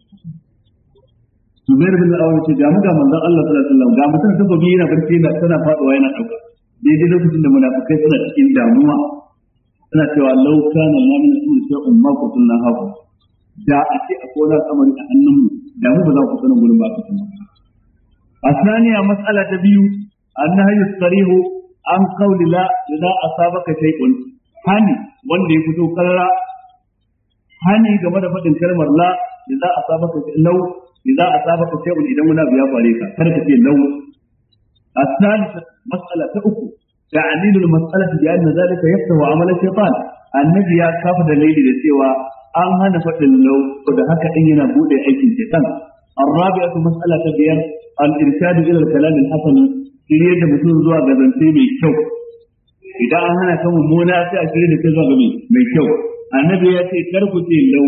Zubair bin Awam ce ga mu ga manzon Allah sallallahu alaihi wasallam ga mutum takobi yana barci yana tana faɗuwa yana ɗauka daidai lokacin da munafikai suna cikin damuwa suna cewa law kana lana min al-amri shay'un ma kunna hafu da a ce akwai wani al'amari a hannunmu da mu ba za ku sanin gurin ba ku sanin asaniya mas'ala ta biyu annahyu sarihu an qawli la idza asabaka shay'un hani wanda ya fito karara hani game da faɗin kalmar la idza asabaka law idza asabaka shay'un idan wani abu ya fare ka kar ka ce law الثالثة مسألة أخرى تعليل المسألة بأن ذلك يفتح عمل الشيطان النبي يا كاف دليل لسوى أن هنا فتل لو قد هكا إننا بودي أي الشيطان الرابعة مسألة بيان الإرشاد إلى الكلام الحسن في يد مسلم زوا غزنتي من شوك إذا أن هنا كم مناسع في يد كذا من شوك النبي يأتي كرفتي لو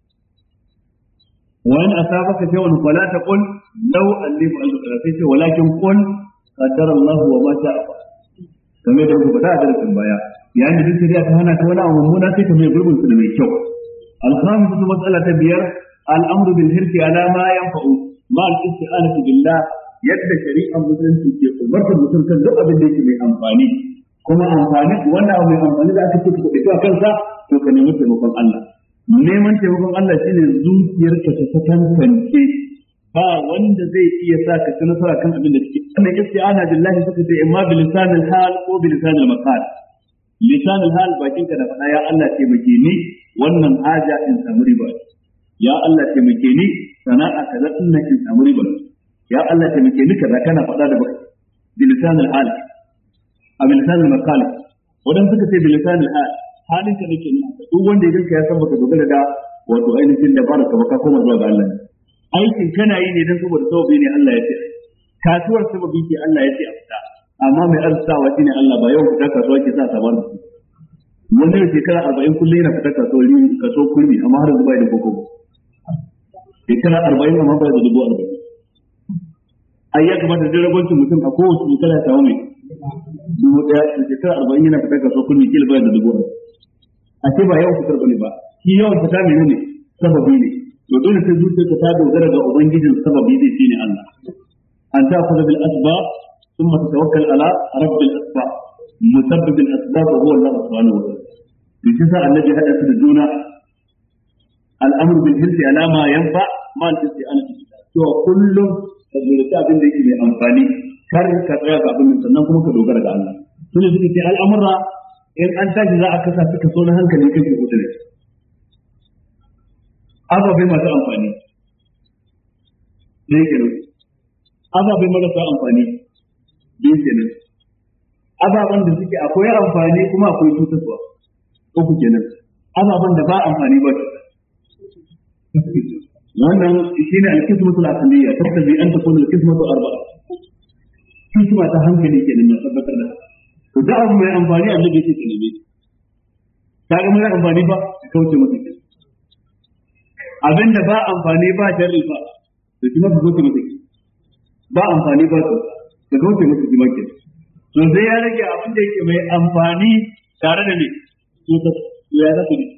وإن أصابك شيء فلا تقل لو أني فعلت ولكن قل قدر الله وما شاء kamar da muka faɗa a darasin baya yayin da duk shari'a ta hana ta wani abu mummuna sai ka mai gurbin su da mai kyau al-khamisatu mas'ala ta biyar al-amru bil hirsi ala ma yanfa'u ma al-isti'anati billah yadda shari'ar musulunci ke umartar mutum kan duk abin da yake mai amfani kuma amfani wannan abu mai amfani da aka ce ka kuɗi a kansa to ka nemi taimakon Allah neman taimakon Allah shine zuciyarka ta tantance ba wanda zai iya sa ka ci nasara kan abin da kake wannan isti'ana billahi suka ce imma bil lisanil hal ko bil lisanil maqal lisanil hal bakin ka da fada ya Allah taimake ni wannan haja in samu riba ya Allah taimake ni sana'a kaza inna in samu riba ya Allah taimake ni kaza kana fada da baki bil lisanil hal a bil lisanil maqal wadan suka ce bil lisanil hal halin ka nake ni duk wanda ya ganka ya san baka dogara da wato ainihin da baraka baka koma zuwa ga Allah aikin kana yi ne don saboda sababi ne Allah ya ce kasuwar sababi ce Allah ya ce a fita amma mai arsawa shi ne Allah ba yau fita kasuwa ke sa sabar da su wanda ya shekara arba'in kullum yana fita kasuwar yin kaso kurmi amma har zuba da koko shekara arba'in amma ba da dubu arba'in ai ya kamata da ragoncin mutum a kowace shekara ya samu mai dubu ɗaya da shekara arba'in yana fita kasuwar kurmi kila ba da dubu arba'in a ce ba yawan fitar bane ba shi yawan fita mai ne sababi ne to dole sai zuciyarka ta dogara ga ubangijin sababi zai shine Allah an ta kuza bil asbab thumma tatawakkal ala rabbil asbab musabbib al asbab wa huwa Allah subhanahu wa ta'ala shi sa annabi hada su da juna al'amru bil hirsi ala ma yanfa ma al-isti'anati to kullum ka zurta abin da yake mai amfani kar ka tsaya ga abin sannan kuma ka dogara ga Allah sune suke ce al'amura in an tashi za a kasa suka so na hankali kake hudu ne ababai masu amfani ne kenan ababai marasa amfani biyu kenan ababen da suke akwai amfani kuma akwai cutarwa uku kenan ababen da ba amfani ba wannan shine al-qismatul aqliyya tattabi an takuna al-qismatu arba'a kisma ta hankali kenan na tabbatar da to da abu mai amfani annabi yake kenan ta ga mai amfani ba kauce masa kenan abinda ba amfani ba sharri ba to kuma ku kauce masa kenan ba amfani ba to ka kauce masa kenan kenan to sai ya rage abin da yake mai amfani tare da me to ta ya zaka ne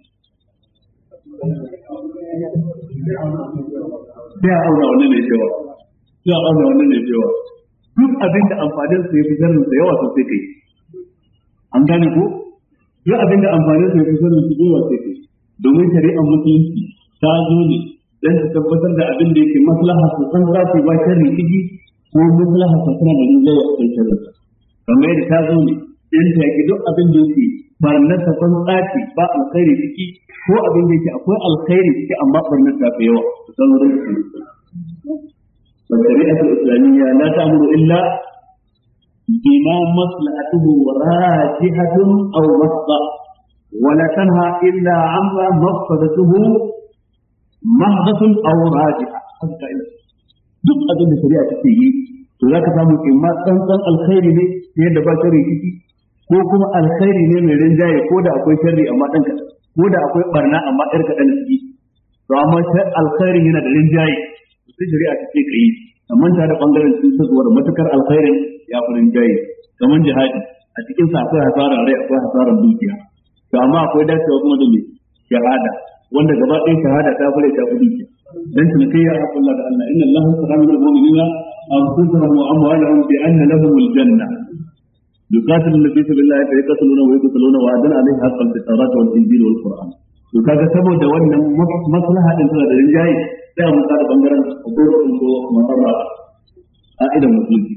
sai a auna wannan ne cewa sai a auna wannan ne cewa duk abin da amfanin sa yafi zarrin sa yawa sosai kai an gane ko duk abin da amfanin sa yafi zarrin sa yawa sosai kai domin shari'ar musulunci ta zo ne dan ta tabbatar da abin da yake maslaha su san za su ba sharri ciki ko maslaha su tana da zai wa kai sharri kamar yadda ta zo ne dan ta yake duk abin da yake barnar ta san tsaci ba alkhairi ciki ko abin da yake akwai alkhairi ciki amma barnar ta fi yawa san wurin su والشريعة الإسلامية لا تأمر إلا بما مصلحته راجحة أو مصلحة ولا تنهى إلا عما مفسدته محضة أو راجحة duk abin da shari'a take yi to zaka samu imma tsantsan alkhairi ne yadda ba sharri ciki ko kuma alkhairi ne mai rinjaye ko da akwai sharri amma dan kadan ko da akwai barna amma ɗan kadan ciki to amma sai alkhairi yana da rinjaye sai shari'a take kai amma ta da bangaren cutarwar matukar alkhairin ya fi rinjaye kamar jihadi a cikin sa akwai hasaran rai akwai hasaran dukiya to amma akwai dacewa kuma da me shahada wanda gaba ɗaya shahada ta fure ta fi dukiya dan tunkiya ya Allah da Allah inna Allah subhanahu wa ta'ala anfusahum wa amwalahum bi anna lahum aljanna yuqatiluna fi sabilillahi fa yaqtuluna wa yuqtaluna wa adana alayhi haqqan fi tawrat wal injil wal qur'an to kaga saboda wannan maslaha din tana da rinjaye sai mun tsara bangaren hukumar ko masarra a idan musulunci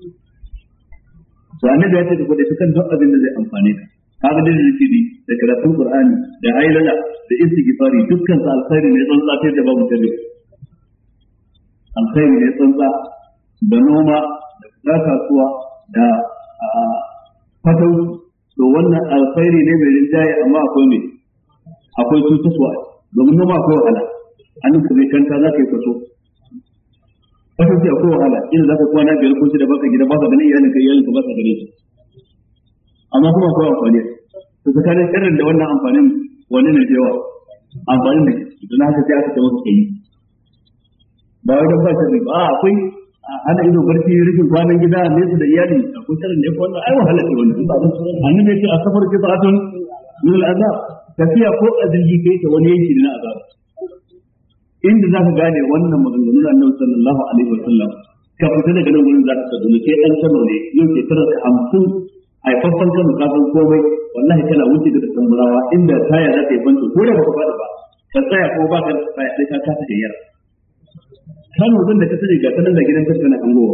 to annabi ya ce da kodai kan duk abin da zai amfane ka kaga da zikiri da karatun qur'ani da haylala da istighfari dukkan sa alkhairi ne tsantsa sai da babu tare alkhairi ne tsantsa da noma da kasuwa da fatau to wannan alkhairi ne mai rinjaye amma akwai me akwai cutarwa domin noma akwai wahala annin ka zai kanta za ka yi faso faso sai akwai wahala ina za ka kwana biyar ko shida baka gida baka ganin iyalin ka iyalin ka baka ganin su amma kuma akwai amfani to tsakanin sirrin da wannan amfanin wani ne da yawa amfanin da idan haka sai aka ce masa kai ba wai dan ba sirri ba akwai ana ido barci rikin kwanan gida ne su da iyali akwai sirrin ne ko wannan ai wahala ce wannan annabi ya ce asabar kifatun min al-azab tafiya ko azilji kai ta wani yanki na azab inda za ka gane wannan maganganun annabi sallallahu alaihi wa sallam ka fita daga nan gurin za ka sadu kai dan Kano ne yau ke tara ka hamsin haifaffen Kano ka san komai wallahi kana wuce daga tamburawa inda taya za ta yi banto ko da baka fada ba ka tsaya ko ba ka tsaya sai ka kasa gayyar Kano din da ka sani ga sanan da gidan kana hangowa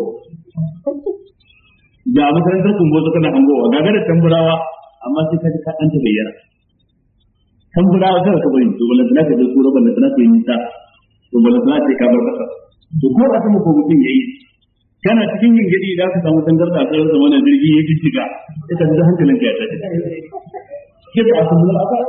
ga makarantar kumbo kana hangowa ga ga da tamburawa amma sai ka ji ka danta gayyar tamburawa kada ka bari to ballan da ka je ko ballan da ka yi nisa to bala za ta kabar kasa to ko a sama ko mutum yayi kana cikin yin gidi da ka samu tangarda a tsarin zamanin jirgi ya jijjiga ita da hankalin ka ya tafi kida a samu aka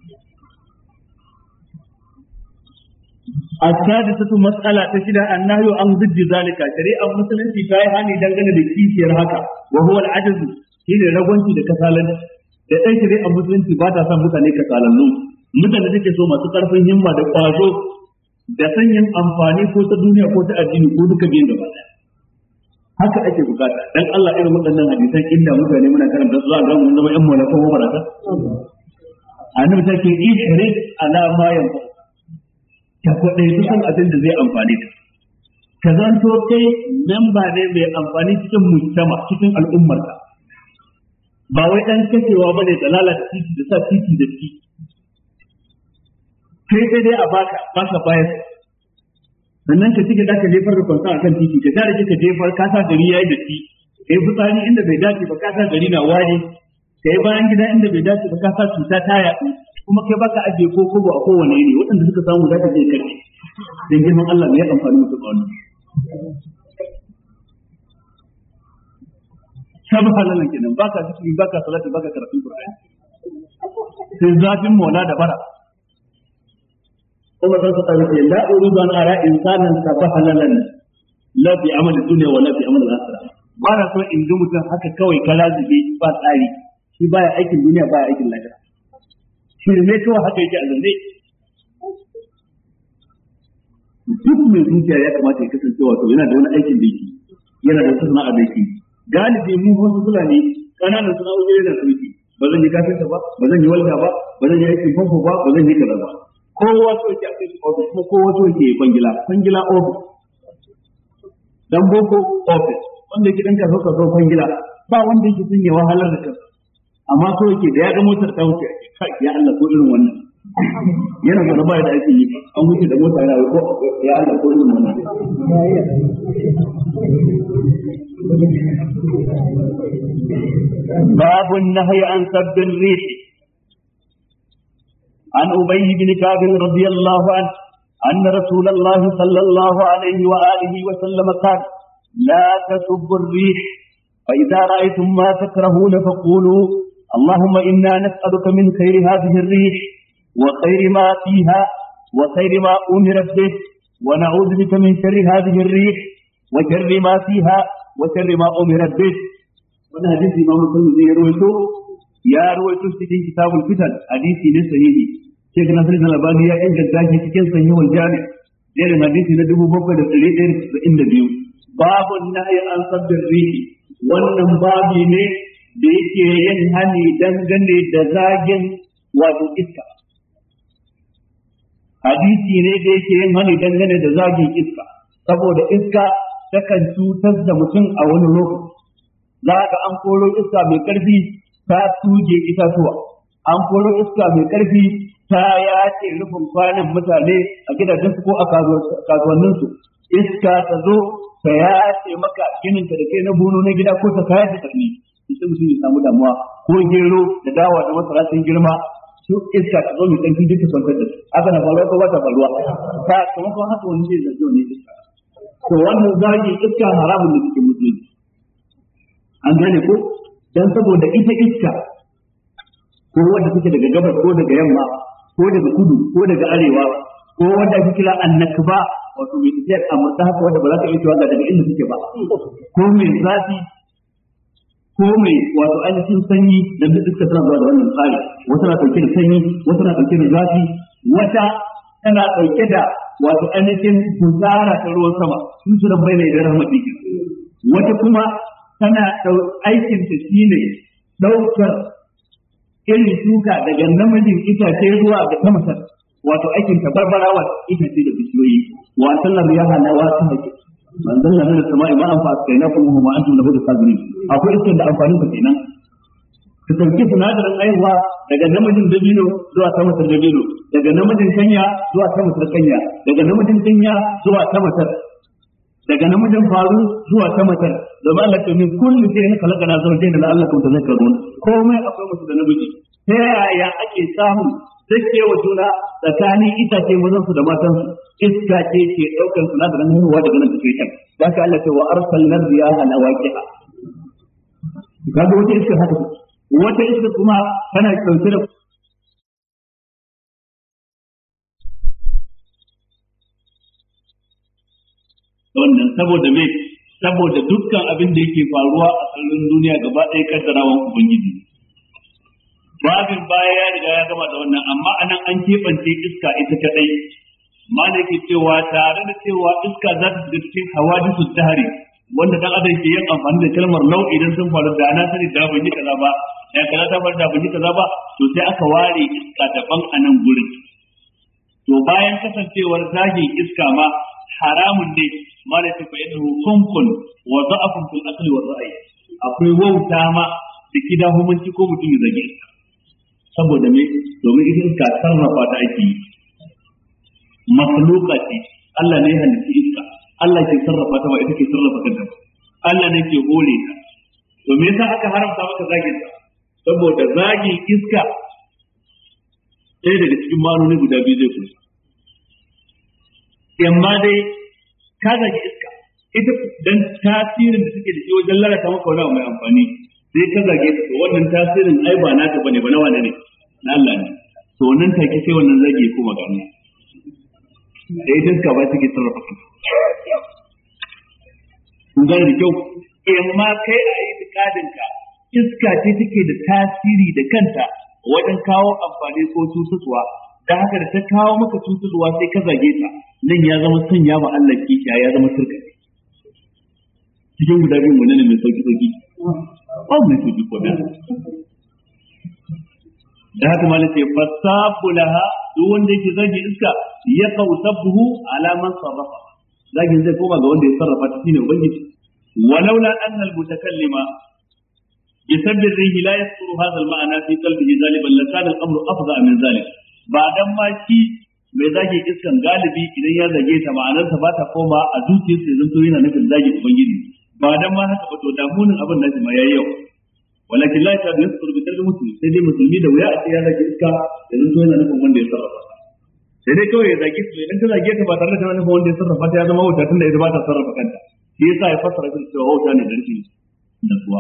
السادسة مسألة تشير النهي عن ضد ذلك شريعة مسلمة في هاني دangane da kishiyar haka wa huwa al-ajz shine ragwanci da kasalan da dai shari'a musulunci ba ta son mutane kasalannu mutane suke so masu karfin himma da kwazo da sanyin amfani ko ta duniya ko ta addini ko duka biyan gaba daya haka ake bukata dan Allah irin waɗannan hadisan inda mutane muna karanta su za ga mun zama ƴan mulaka ko baraka annabi take ihris ala ma yanfa ka kodai dukan abin da zai amfane ka ka zanto kai memba ne mai amfani cikin mujtama cikin al'ummar ka ba wai dan kashewa bane da lalata titi da sa titi da titi kai sai dai a baka baka bayar sannan ka cike da ka jefar da kwanta akan titi ka tare ka jefar ka sa gari yayi datti kai fitsari inda bai dace ba ka sa gari na wari kai bayan gida inda bai dace ba ka sa cuta ta yaɗu kuma kai baka ajiye ko kobo a kowane ne waɗanda suka samu za ka je karɓe dan girman Allah ne ya amfani musu ba wannan sabu halalan kenan baka zikiri baka salati baka karatun Qur'ani sai zafin mola da bara kuma sai ta ce la uridu an ara insanan sabahalalan la bi amali dunya wa la bi amali akhirah ba na so in ji mutum haka kawai kala zube ba tsari shi baya aikin duniya baya aikin lahira shi ne kawai haka yake a zanne duk mai zuciya ya kamata ya kasance wato yana da wani aikin da yake yana da wata sana'a da yake galibi mu wasu fulani kananan sana'o'i da suke ba zan yi kafinta ba ba zan yi walda ba ba zan yi aikin famfo ba ba zan yi kaza ba kowa so yake a kai shi office kuma kowa so yake kwangila kwangila office dan boko office wanda yake dan kaso kaso kwangila ba wanda yake sun yi wahalar da kansa amma so yake da ya ga motar ta wuce kai ya Allah ko irin wannan yana da ba da ake yi an wuce da mota yana ko ya Allah ko irin wannan باب النهي عن سب الريح عن أبي بن كعب رضي الله عنه أن رسول الله صلى الله عليه وآله وسلم قال لا تسبوا الريح فإذا رأيتم ما تكرهون فقولوا اللهم إنا نسألك من خير هذه الريح وخير ما فيها وخير ما أمرت به ونعوذ بك من شر هذه الريح وشر ما فيها وشر ما أمرت به. wannan hadisi Imam Muslim zai rawaito ya rawaito cikin kitabul fitan hadisi ne sahihi Sheikh Nasir al-Albani ya inganta shi cikin sahihul jami' jerin hadisi na dubu bakwai da ɗari ɗaya da saba'in da biyu babu nahyi an sabbir rihi wannan babi ne da yake yin hani dangane da zagin wato iska hadisi ne da yake yin hani dangane da zagin iska saboda iska takan cutar da mutum a wani lokaci za ka an koro iska mai ƙarfi ta tuje itatuwa an koro iska mai ƙarfi ta yace rufin kwanan mutane a gidajensu ko a kasuwanninsu iska ta zo ta yace maka ginin ta da kai na bunu na gida ko ta kayar da karni sai mutum ya samu damuwa ko gero da dawa da masara sun girma su iska ta zo mai ƙarfi duk ta kwantar da su haka na faruwa ko ba ta faruwa ta kuma kuma haka wani zai zargi wani iska to wannan zagi iska haramun da cikin musulunci an gane ko dan saboda ita iska ko wanda take daga gabas ko daga yamma ko daga kudu ko daga arewa ko wanda ake kira annakba wato mai tafiyar amurta haka wanda ba za ka iya cewa daga inda suke ba ko mai zafi ko mai wato ainihin sanyi da duk iska tana zuwa da wannan tsari wata na dauke da sanyi wata na dauke da zafi wata tana dauke da wato ainihin kuzara ta ruwan sama sun su ran bayyana da rahmati wata kuma tana aikin ta shine daukar irin shuka daga namijin itace zuwa ga ta masar wato aikin ta barbarawa itace da bishiyoyi wa sallar ya hana wa ta hake manzon Allah da sama'i ma an fa kai na kuma ma antum lahu sabirin akwai iskan da amfanin ta kenan ta sauke sinadarin aiwa daga namijin dabino zuwa ta masar dabino daga namijin kanya zuwa ta masar kanya daga namijin kanya zuwa ta masar daga namijin faru zuwa ta matar domin Allah ta min kullu shay'in khalaqana zawjayn la'allakum tadhakkarun komai akwai musu da namiji ta yaya ake samu dake wa juna tsakanin itace mazan su da matan su iska ce ke daukar sinadarin haihuwa daga nan take can da ka Allah ta wa arsalna riyaha lawaqiha kaga wata iska haka wata iska kuma tana dauke da wannan saboda me saboda dukkan abin da yake faruwa a sararin duniya gaba ɗaya kaddarawan ubangiji babin baya ya riga ya gama da wannan amma anan an keɓance iska ita kadai mana yake cewa tare da cewa iska za ta shiga cikin hawadisu dahari wanda dan adam ke yin amfani da kalmar nau idan sun faru da ana sani da ban yi kaza ba ya kaza ta faru da ban yi kaza ba to sai aka ware iska daban a nan gurin to bayan kasancewar zagin iska ma haramun ne mala ta fa innahu kumkun wa da'afun fil aqli wa ra'yi akwai wauta ma da kida hukunci ko mutum ya zage iska saboda me domin ita iska sarrafa ta ake yi makhluqa ce Allah ne ya halitta iska Allah ke sarrafa ta ba ita ke sarrafa kanta Allah ne ke hore ta to me yasa aka haramta maka zagin ta saboda zagin iska ɗaya daga cikin ma'anoni guda biyu zai kusa yamma dai ka zagi iska ita dan tasirin da take da shi wajen lalata maka wani mai amfani sai ka zage ta to wannan tasirin ai ba naka bane ba na wane ne na Allah ne to nan take sai wannan zage ko magana da ita iska ba take sarrafa kanta kun gane da kyau amma kai a yi tikadinka iska ce take da tasiri da kanta wajen kawo amfani ko cutarwa da haka da ta kawo maka cutarwa sai ka zage ta nan ya zama sanya ma Allah kishiya ya zama shirka cikin guda biyun wannan ne mai sauki sauki ba mai sauki ko da da haka malai sai fasabu laha duk wanda yake zage iska ya qawsabuhu ala man sarrafa zagin zai koma ga wanda ya sarrafa ta shine ubangiji walaula anna al-mutakallima بسبب الريح لا يذكر هذا المعنى في قلبه غالبا لكان الامر افضل من ذلك بعدما ما شي mai zage iskan galibi idan ya zage ta ma'anarsa ba ta koma a zuciyarsa zan to yana nufin zage ubangiji ba dan ma haka ba to damunin abin da ma yayi yau walakin la ta yasur bi kalbi muslim sai dai musulmi da wuya a ce ya zage iska zan to yana nufin wanda ya sarrafa sai dai kawai ya zage ta idan ta zage ta ba tare da nufin wanda ya sarrafa ta ya zama wuta tunda ita ba ta sarrafa kanta shi yasa ya fassara shi cewa wuta ne da rikin nasuwa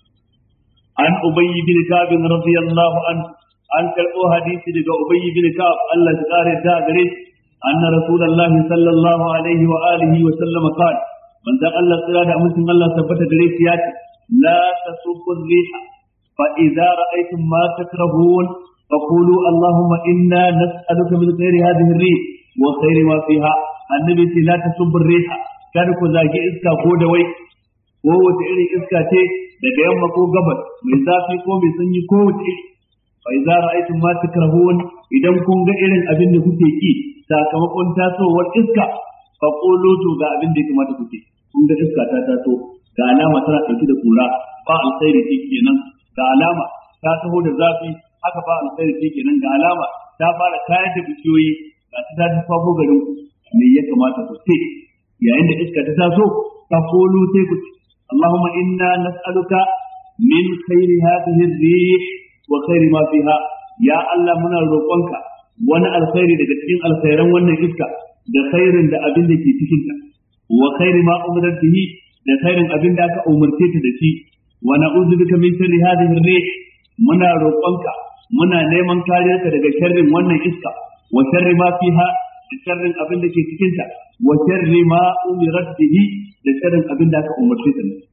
an ubayy bin ka'b radiyallahu anhu an karbo hadisi daga ubayy bin ka'b Allah ya kare ta gare shi anna rasulullahi sallallahu alaihi wa alihi wa sallam qala man da Allah tsira da mutum Allah tabbata gare shi ya ce la tasubbu riha fa idza ra'aytum ma takrahun faqulu allahumma inna nas'aluka min khairi hadhihi ar-rih wa khairi ma fiha annabi ce la tasubbu riha kada ku zagi iska ko da wai ko wata irin iska ce daga yamma ko gabas mai zafi ko mai sanyi ko wace iri fa idza ra'aytum ma takrahun idan kun ga irin abin da kuke ki sakamakon tasowar iska fa qulu to ga abin da ya kamata kuke kun ga iska ta taso ga alama tana dauke da kura ba alkhairi ce kenan ga alama ta taho da zafi haka ba alkhairi ce kenan ga alama ta fara kayar da bishiyoyi ga ta ta fafo garin me ya kamata ku ce yayin da iska ta taso fa qulu sai ku اللهم إنا نسألك من خير هذه الريح وخير ما فيها يا الله منا روقنك وانا الخير daga cikin alkhairan wannan iska da khairin da abin da ke cikin ta wa khair ma umirat bihi da khairin abin da aka umarce ta da shi wa na'udhu bika min sharri hadhihi ar-rih muna roƙonka muna neman kariyarka daga sharrin wannan iska wa sharri ma fiha da sharrin abin da ke cikin ta wa sharri ma umirat bihi da sharrin abin da aka umarce ta ne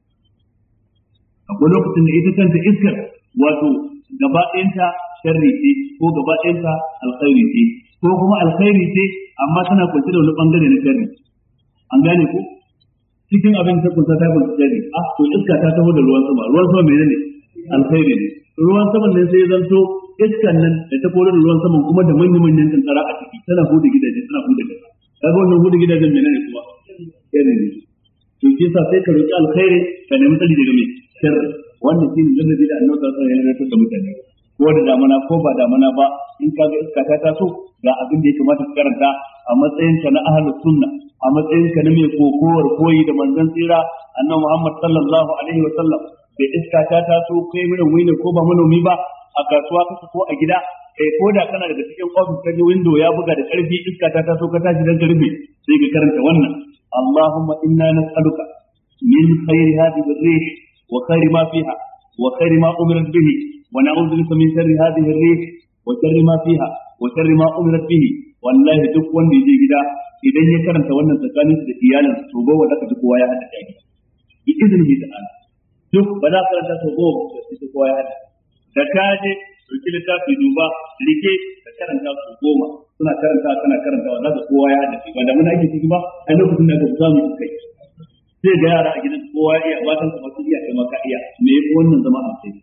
akwai lokacin da ita kanta iskar wato gaba ɗayanta sharri ce ko gaba ɗayanta alkhairi ce ko kuma alkhairi ce amma tana kunce da wani bangare na sharri an gane ko cikin abin ta kunsa ta kunsa sharri ah to iska ta taho da ruwan sama ruwan sama menene alkhairi ne ruwan sama ne sai zanto iskan nan da ta kore da ruwan sama kuma da manyan manyan kankara a ciki tana hudu gidaje tana hudu gidaje kaga wannan hudu gidajen menene kuma sharri ne to ke sa sai ka roki alkhairi ka nemi tsari daga mai sharri wanda shi ne ladabi da annabi sallallahu alaihi wasallam ya da mutane ko da damana ko ba damana ba in kaga iska ta taso ga abin da ya kamata ka karanta a matsayin ka na ahlus sunna a matsayin ka na mai kokowar koyi da manzon tsira annabi Muhammad sallallahu alaihi wasallam bai iska ta taso kai manomi ne ko ba manomi ba a kasuwa kasa ko a gida kai ko da kana daga cikin office ka ji window ya buga da karfi iska ta taso ka tashi dan karfe sai ka karanta wannan Allahumma inna nas'aluka min khairi hadhihi ar-rih wa khairi ma fiha wa khairi ma umirat bihi wa na'udhu bika min sharri hadhihi ar-rih wa sharri ma fiha wa sharri ma umirat bihi wallahi duk wanda yaje gida idan ya karanta wannan tsakanin da iyalin to gowa da kaji kowa ya hada kai bi iznihi ta'ala duk ba za ka karanta to gowa da kowa ya hada da kaje dauki littafi duba rike da karanta su goma suna karanta kana karantawa za ka kowa ya hada ba da mun ake ciki ba a lokacin da ka samu kai sai ga yara a gidan kowa ya iya matan su masu iya kai maka iya me yafi wannan zama a sai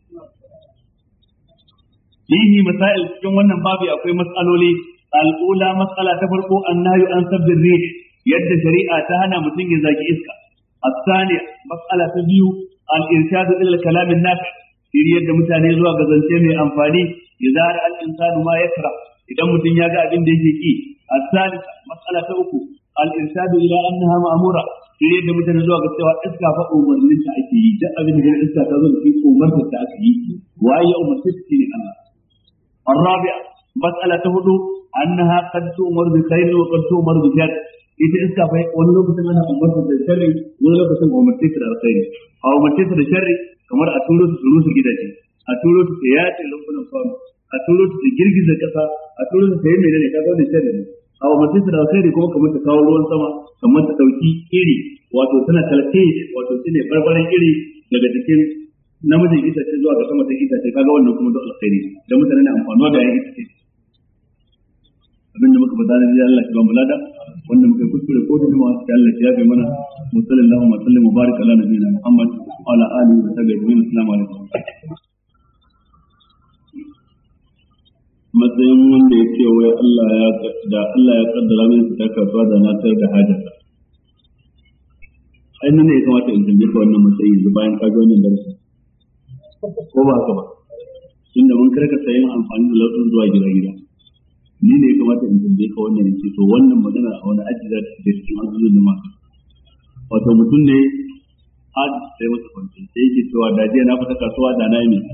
fihi masail cikin wannan babu akwai mas'aloli al'ula mas'ala ta farko annahyu an sabbir rih yadda shari'a ta hana mutum ya zaki iska الثانية مسألة تبيو الإرشاد إلى الكلام النافع shiryar da mutane zuwa ga zance mai amfani ya zara al insanu ma yakra idan mutum ya ga abin da yake ki الثالثة مسألة أخرى الإرشاد إلى أنها مأمورة sai da mutane zuwa ga cewa iska fa umarnin ta ake yi duk abin da iska ta zo da shi umarnin ta ake yi waye umarnin ta ne Allah الرابعة مسألة هدو أنها قد تؤمر بخير وقد تؤمر بشر ita iska fa wani lokacin ana umarta da sharri wani lokacin umarta ta da alkhairi a umarta ta da sharri kamar a turo su rusa gidaje a turo su ta yace lumbunan kwano a turo su ta girgiza kasa a turo su ta yi menene ka ga da sharri ne a umarta ta da alkhairi kuma kamar ta kawo ruwan sama kamar ta dauki iri wato tana talake wato shine barbaran iri daga cikin namijin itace zuwa ga sama ta itace kaga wannan kuma da alkhairi da mutane na amfani da yayin itace abin da muka bada ne Allah ya ba mu lada wanda muka kuskure ko da jama'a sai Allah ya yabe mana wa sallallahu wa sallam wa baraka ala nabiyina Muhammad wa ala alihi wa sahbihi assalamu alaikum matsayin wanda ya ce wai Allah ya da Allah ya kaddara min su ta kasuwa da na tar da hajarsa ai nan ne ya kamata in tambaye ka wannan matsayi yanzu bayan ka ga wannan darasi ko ba haka ba tunda mun karka sayin amfani da lautin zuwa gida gida ni ne ya kamata in tambaye ka wannan yace to wannan magana a wani aji za ta shiga cikin azumin da maka wato mutum ne had sai masa kwanci sai yake cewa da jiya na fita kasuwa da na yi ne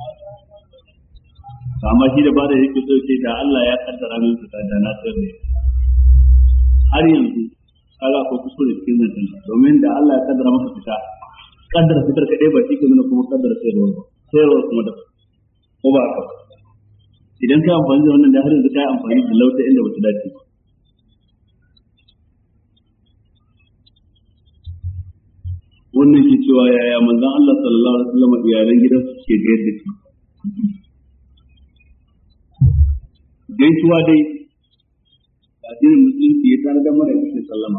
amma shi da ba da yake so ce da Allah ya kaddara min fita da na tsayar da har yanzu kaga ko kuskure cikin nan domin da Allah ya kaddara maka fita kaddara fitar kadai ba shi ke nuna kuma kaddara sayarwa ba sayarwa kuma da ko ba haka idan ka amfani da wannan da har yanzu ka yi amfani da lauta inda ba ta dace ba wannan ke cewa yaya manzon Allah sallallahu alaihi wasallam iyalan gidan su ke ga yadda shi gaisuwa dai addinin musulunci ya tare da mara yake sallama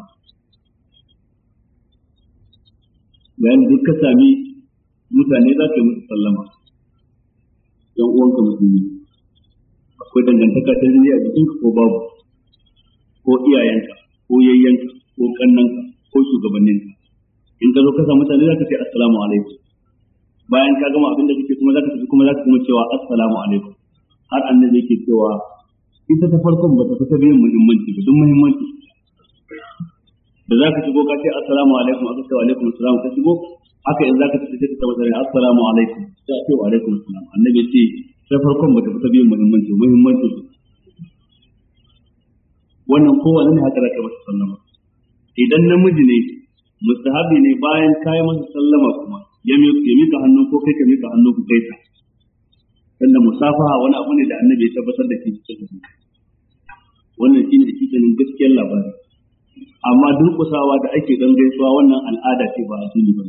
bayan duk ka sami mutane za ka yi musu sallama yan uwanka musulmi akwai dangantaka ta jini a jikinka ko babu ko iyayenka ko yayyanka ko kannanka ko shugabanninka in ka zo ka samu mutane za ka ce assalamu alaikum bayan ka gama abin da kake kuma za ka tafi kuma za ka kuma cewa assalamu alaikum har annabi yake cewa ita ta farkon ba ta fita biyan muhimmanci ba duk muhimmanci da za ka shigo ka ce assalamu alaikum aka ce wa alaikum assalam ka shigo haka in za ka tafi sai ka tabbata ne assalamu alaikum sai ce wa alaikum assalam annabi ce ta farkon ba ta fita biyan muhimmanci muhimmanci wannan kowanne ne haka zaka masa sallama idan namiji ne mustahabi ne bayan kai masa sallama kuma ya mika hannu ko kai ka mika hannu ku gaisa tunda musafaha wani abu ne da annabi ya tabbatar da shi cikin wannan shine da cikin gaskiyar labari amma durkusawa da ake dan gaisuwa wannan al'ada ce ba addini ba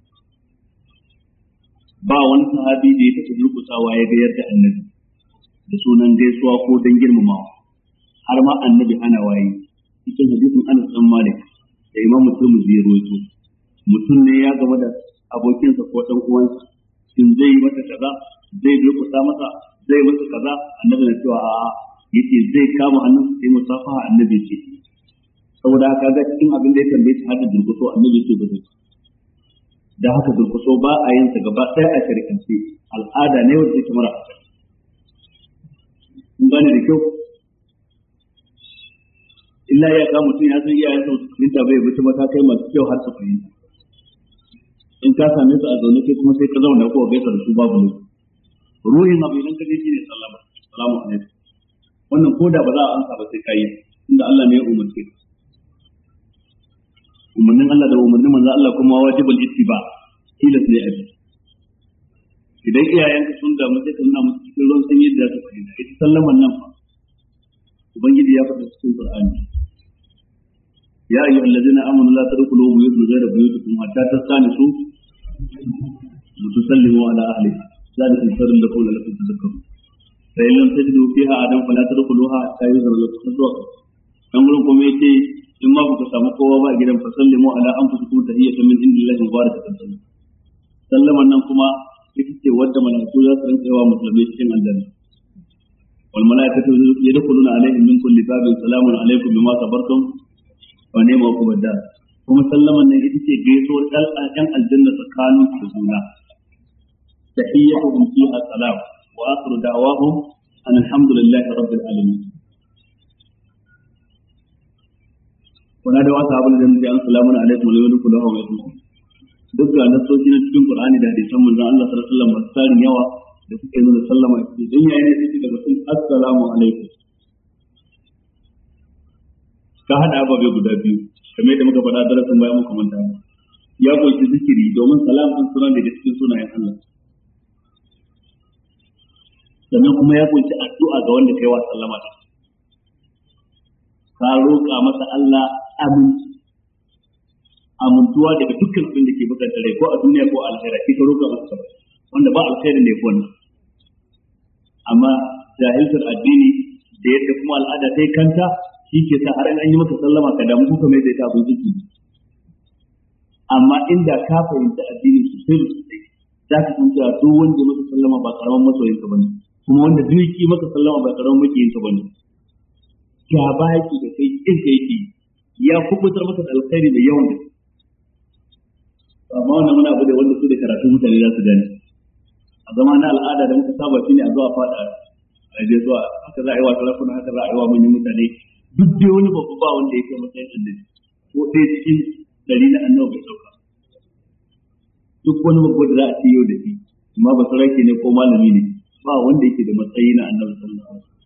ba wani sahabi da ya taɓa durkusawa ya ga yadda annabi da sunan gaisuwa ko dan girmamawa har ma annabi ana waye cikin hadisin Anas bin Malik da Imam Muslim zai rawaito mutum ne ya gama da abokinsa ko dan uwansa shin zai yi mata kaza zai durkusa masa zai masa kaza annabi na cewa a'a yace zai kama hannun sai musafaha annabi ce saboda haka ga cikin abin da ya tambaye shi hadda durkuso annabi ce ba zai da haka durkuso ba a yin sa gaba ɗaya a shari'ance al'ada ne wanda take mara asali kun gane da kyau illa ya ga mutum ya san iyayen sa fahimta bai bi matakai masu kyau har su fahimta in ka same su a zaune kai kuma sai ka zauna ko gaisa da su babu ne ruhin abu idan ka je shine sallama assalamu alaikum wannan koda ba za a amsa ba sai kai inda Allah ne ya umarce ka umarnin Allah da umarnin manzo Allah kuma wajibul ittiba tilas ne abi idan iyayenka sun damu sai ka nuna musu cikin ruwan sanyi da su fahimta ita sallaman nan fa ubangiji ya faɗa cikin Qur'ani ya ayyuhal ladzina amanu la tadkhulu buyutan ghayra buyutikum hatta tastanisu wa tusallimu ala ahliha zalikum khairun lakum la'allakum tadhakkarun fa in lam tajidu fiha adan fala tadkhuluha hatta yuzra lakum tadwa dan gurin kuma yace in ma ku samu kowa ba gidan fa sallimu ala anfusikum tahiyatan min indillahi mubarakatan sallaman nan kuma ita ce wadda malaiku za su rinka yawa musulmai cikin aljanna wal malaikatu yadkhuluna alaihim min kulli babin salamun alaikum bima sabartum wa ni'ma uqbad kuma sallaman nan ita ce gaisuwar ɗan aljanna tsakanin su juna tahiyyatuhum fiha salam wa akhiru da'wahum an alhamdulillahi rabbil alamin kuna da wata abul jannati an salamu alaikum wa lakum lahu wa lakum duk ga nasoci na cikin Qur'ani da hadisan manzon Allah sallallahu alaihi wasallam masu tarin yawa da suke nuna sallama cikin dan yayin da suke daga sun assalamu alaikum ka hada ababe guda biyu kamar yadda muka faɗa darasin bayan muka manta ya kunshi zikiri domin salam din sunan daga cikin sunayen Allah sannan kuma ya kunshi addu'a ga wanda kai wa sallama da ka roƙa masa Allah aminci amintuwa daga dukkan abin da ke bukatar rai ko a duniya ko a alkhairi ki ka roƙa masa sabbi wanda ba alkhairi ne ko wannan amma jahiltar addini da yadda kuma al'ada ta kanta shi ke sa har an yi maka sallama ka damu kuka mai zai ta abin ciki amma inda ka fahimta addini sosai da sosai za ka san cewa duk wanda ya maka sallama ba karaman masoyin ka bane kuma wanda duk yake maka sallama ba karaman makiyin ka bane ya ba yake da kai in kai yake ya kubutar maka da alkhairi da yawan da amma wannan muna abu da wanda su da karatu mutane za su gane a zama na al'ada da muka saba shine a zuwa fada a je zuwa haka za a yi wa talafuna haka za a yi wa manyan mutane duk dai wani babba ba wanda ya kai matsayin annabi ko ɗaya cikin dari na annabi bai sauka duk wani babba da za a ce yau da shi amma ba sarki ne ko malami ne ba wanda yake da matsayi na annabi sallallahu alaihi wasallam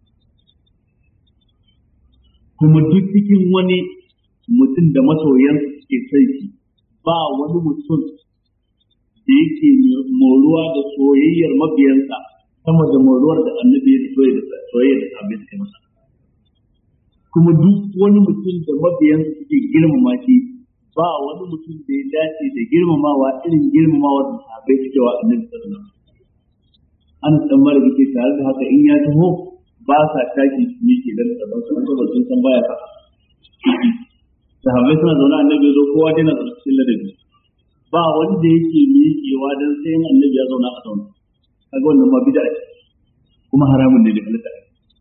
kuma duk cikin wani mutum da masoyansa suke sai shi ba wani mutum da yake moruwa da soyayyar mabiyansa sama da moruwar da annabi ya soyayya da soyayya da sahabbai suke masa kuma duk wani mutum da mabiyansa suke girmama shi ba wani mutum da ya dace da girmamawa irin girmamawa da sahabbai suke wa annabi sallallahu alaihi wasallam an san mara yake tare da haka in ya taho ba sa taki ne ke da sabon sun saboda sun san baya ka sahabbai suna zaune annabi ya zo kowa dai na zaune cikin ladabi ba wanda yake miƙewa dan sai annabi ya zauna a zaune kaga wannan ma bid'a ce kuma haramun ne da halatta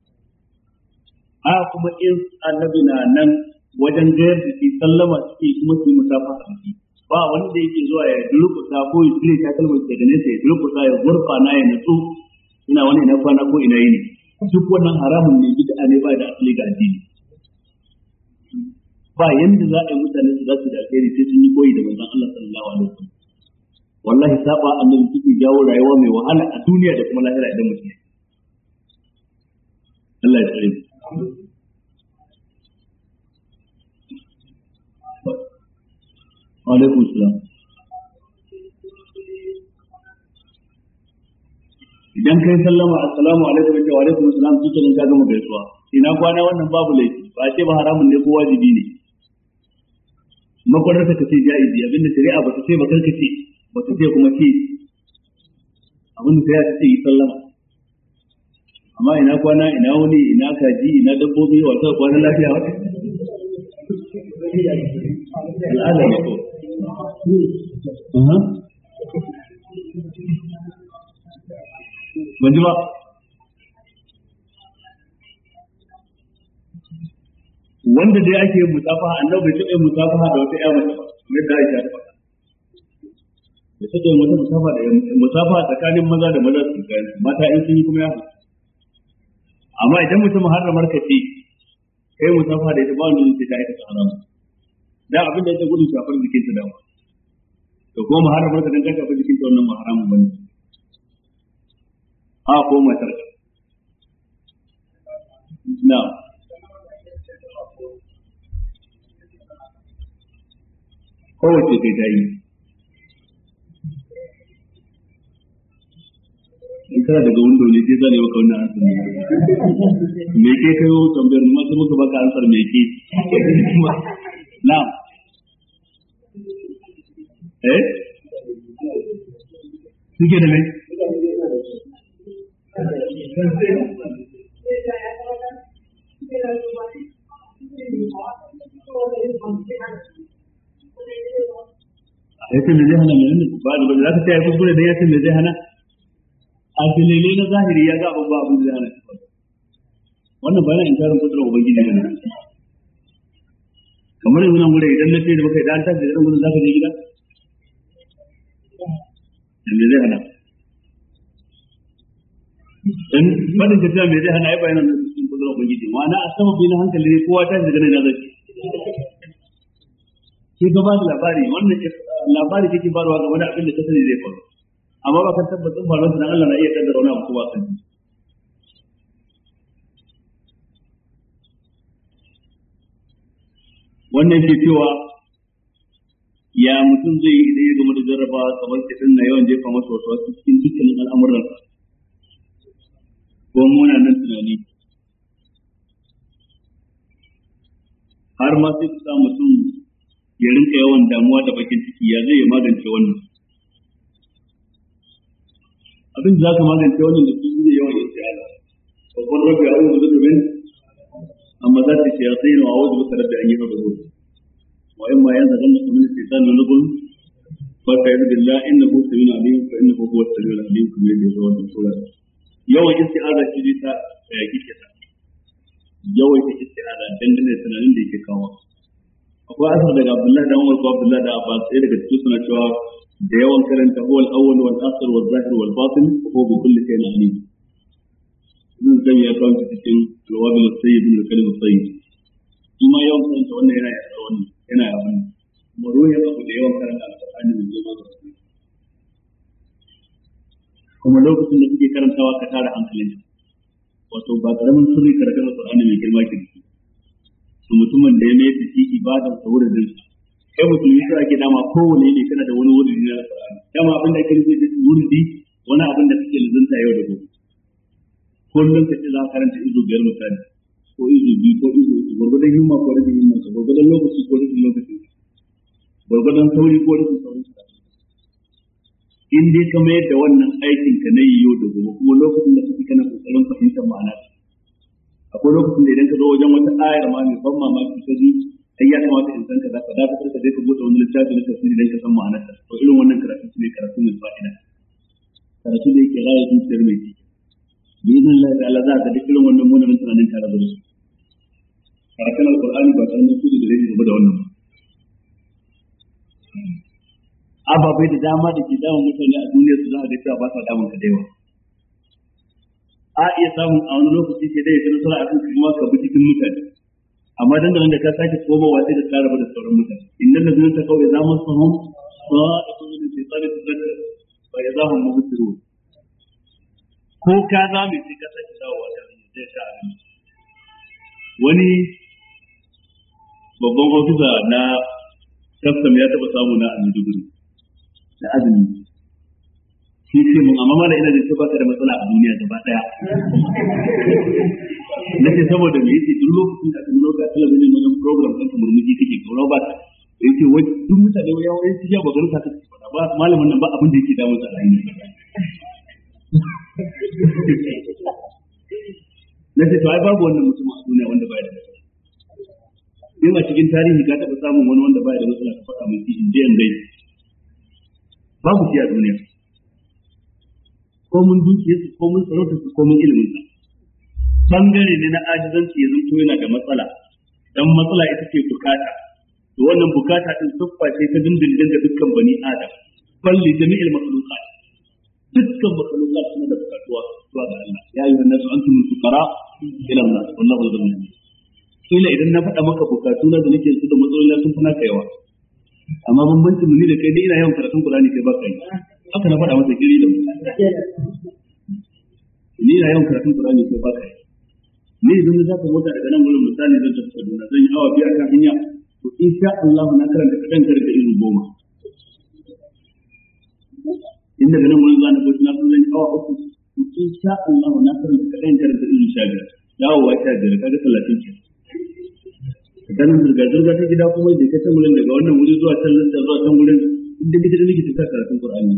a kuma in annabi na nan wajen gayar da shi sallama suke kuma su yi musafa a jiki ba wanda yake zuwa ya durkusa ko ya tsire ta kalmar daga nesa ya durkusa ya gurfana ya nutsu ina wani ina kwana ko ina yi ne duk wannan haramun ne bid'a ne ba da asali ga addini ba yanda za a yi mutane su za su da alheri sai sun yi koyi da manzon Allah sallallahu alaihi wasallam wallahi saba annabi kike jawo rayuwa mai wahala a duniya da kuma lahira idan mutum Allah ya tsare wa alaikum salam idan kai sallama assalamu alaikum wa alaikum assalam kike nan ka gama gaisuwa ina kwana wannan babu laifi ba ce ba haramun ne ko wajibi ne makwarar ta kace jaizi abinda shari'a ba ta ce ba karka ce ba ta ce kuma ce abinda shari'a ta ce yi sallama amma ina kwana ina wani ina kaji ina dabbobi wata kwana lafiya wata al'ada ne ko ban ji ba wanda dai ake musafaha annabi bai taɓa musafaha da wata ƴa mace ba kamar da Aisha ta faɗa bai taɓa wata musafaha da musafaha tsakanin maza da maza su kai mata in sun yi kuma ya amma idan mutum muharramar ka ce kai musafaha da ita ba wanda zai ta aikata haramu dan abin da yake gudun shafar jikin ta dawo to kuma muharramar ka dan ka shafa jikin ta wannan ba haramun bane a ko matar ka na kowace kai ta yi in kana daga windo ne sai zane maka wannan ansar ne me ke kai wa tambayar ma sai muka baka ansar me ke na'am eh suke da mai yace me zai hana me ne ba da za ka tsaya kuskure da yace me zai hana a dalilai na zahiri ya ga abin ba abin zai hana wannan bayan inkarin kudurar ubangiji ne kamar yanzu nan gure idan na ce da baka idan ta da idan gudun zaka je gida me zai hana dan fadin tafiya me zai hana ai bayanan cikin kudurar ubangiji ma'ana a sababi na hankali ne kowa ta shiga ne na zaki ke gaba da labari wannan labari kake barwa game da abin da ka sani zai faru amma ba ka tabbatar faruwar dan Allah na iya kaddara wani abu ko ba kan wannan ke cewa ya mutum zai yi idan ya gama da jarrabawa kamar kisan na yawan jefa masa wasu wasu cikin dukkanin al'amuran ko munanan tunani har ma sai su sa mutum ya rinka yawan damuwa da bakin ciki ya zai magance wannan abin da za ka magance wannan da shi ne yawan isti'aza wa qul rabbi a'udhu bika min amma za ta shayatin wa a'udhu bika rabbi an yahdurun wa imma yanzaghannaka min ash-shaytani nazghun fasta'idh billahi innahu samiyyun 'alim fa innahu huwa as-sami'ul 'alim kuma yadda ya zo sura yawan isti'aza shi ne ta yaki ta yawaita isti'aza dangane da tunanin da yake kawo akwai asar daga Abdullahi da Umar ko Abdullahi da Abbas sai daga cikin suna cewa da yawan karanta huwal awwal wal akhir wal zahir wal batin ko bi kulli shay'in alim ibn Zayd ya kawo cikin al-wabil as-sayyid min al-kalim as-sayyid kuma yawan karanta wannan yana ya wannan yana ya wannan maro ya abu da yawan karanta al-Qur'ani mai girma da kuma lokacin da kike karantawa ka tara hankalinka wato ba karamin sirri karatun al-Qur'ani mai girma ke to mutumin da ya mai da shi ibadar sa wurin dinsa kai musulmi sai ake dama kowane ne kana da wani wurin na Qur'ani dama abin da kake da wurdi wani abin da kake lazunta yau da gobe kullum ka ce za ka karanta izo biyar misali ko izo biyu ko izo uku gurgudan himma ko rashin himma ko gurgudan lokaci ko rashin lokaci gurgudan sauri ko rashin sauri in dai ka mayar da wannan aikin ka na yau da gobe kuma lokacin da kake kana kokarin fahimtar ma'ana akwai lokacin da idan ka zo wajen wata ayar ma mai ban mamaki ka ji ai ya kamata in san ka za ka da ka je ka bude wani littafi na tafsiri dan ka san ma'anar ta to irin wannan karatu ne karatu mai fa'ida karatu da yake rayar zuciyar mai ciki bi idan Allah ta'ala za ka da irin wannan munanan tunanin tare da su karatun alqur'ani ba sanin su da rage gaba da wannan ababai da dama da ke damun mutane a duniya su za a ga cewa ba sa damun ka da yawa a iya samun a wani lokaci sai dai ya fi nasara a kan kuma ka bi cikin mutane amma dan da ka sake komawa sai da ka rabu da sauran mutane innal ladina taqaw idza massahum sa'atun min shaytani tadhakkar fa idza hum mubsirun ko ka za mu sai ka sake dawowa da zai sha abin wani babban ofisa na custom ya taba samu na Maiduguri da azumi shi ce mun amma mala ina da ce baka da matsala a duniya gaba daya nace saboda me yace duk lokacin da aka nuna ka talabijin wajen program ɗin murmushi kake kaura ba ta yace wai duk mutane wai yawan yanzu ya bagaro ta kake fada ba malamin nan ba abin da yake damu sa rayuwa nace to ai babu wannan mutum a duniya wanda baya da matsala in a cikin tarihi ka taɓa samun wani wanda baya da matsala ka faɗa mai in dai an dai babu shi a duniya ko mun dukiyarsa ko mun sarautarsa ko mun iliminsa bangare ne na ajizanci ya zanto yana da matsala dan matsala ita ce bukata to wannan bukata din tuffa ce ta dindindin ga dukkan bani adam balli jami'il makhluqat dukkan makhluqat suna da bukatuwa zuwa ga Allah ya ayyuhan nasu antumul fuqara ila Allah wallahu al-ghani kila idan na faɗa maka bukatu na da nake su da matsaloli sun fi naka yawa amma bambancin mu ni da kai dai ina yawan karatun Qur'ani kai ba kai haka na faɗa masa kiri da mu ni ina yawan karatun Qur'ani kai ba kai ni idan na zaka mota daga nan wurin misali zan tafi Kaduna zan yi awa biyu akan hanya to insha Allah na karanta kadan karanta irin goma inda daga nan wurin zan tafi na zan yi awa uku to insha Allah na karanta kadan karanta irin sha biyar dawowa sha biyar kaga talatin ke dan zurga-zurga ta gida kuma da kace mulin daga wannan wuri zuwa can zuwa can wurin inda kike da kike ta karatun Qur'ani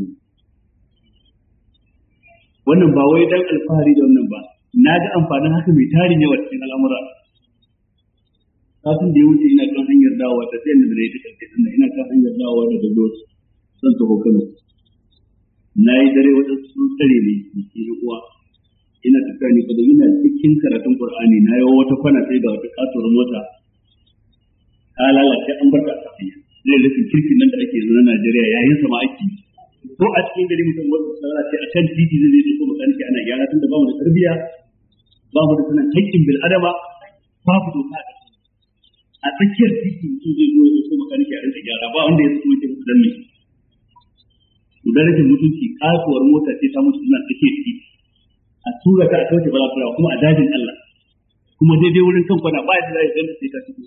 wannan ba wai dan alfahari da wannan ba na ga amfanin haka mai tarin yawa cikin al'amura kafin da ya wuce ina kan hanyar dawowa ta sai da rayuwa take tunda ina kan hanyar dawowa daga Jos san ta Kano nayi dare wata sun tare ne cikin uwa ina tafiya ne kada ina cikin karatun Qur'ani na yawo wata kwana sai ga wata katuwar mota ta lalace an barka a tafiya zai rufin kirkin nan da ake yanzu na Najeriya yayin sama ake ko a cikin gari mutum wanda tsara ce a kan titi zai zai ko makaniki ana gyara tunda ba mu da tarbiyya ba mu da sanin haƙƙin bil adama ba mu doka da a tsakiyar titi mutum zai zo ya so makaniki a rinka gyara ba wanda ya so yake dan mai da rashin mutunci kasuwar mota ce ta mutu suna tsakiyar titi a tura ta a kauce balafura kuma a dajin Allah kuma daidai wurin kan kwana ba yadda za a yi ganta sai ta fito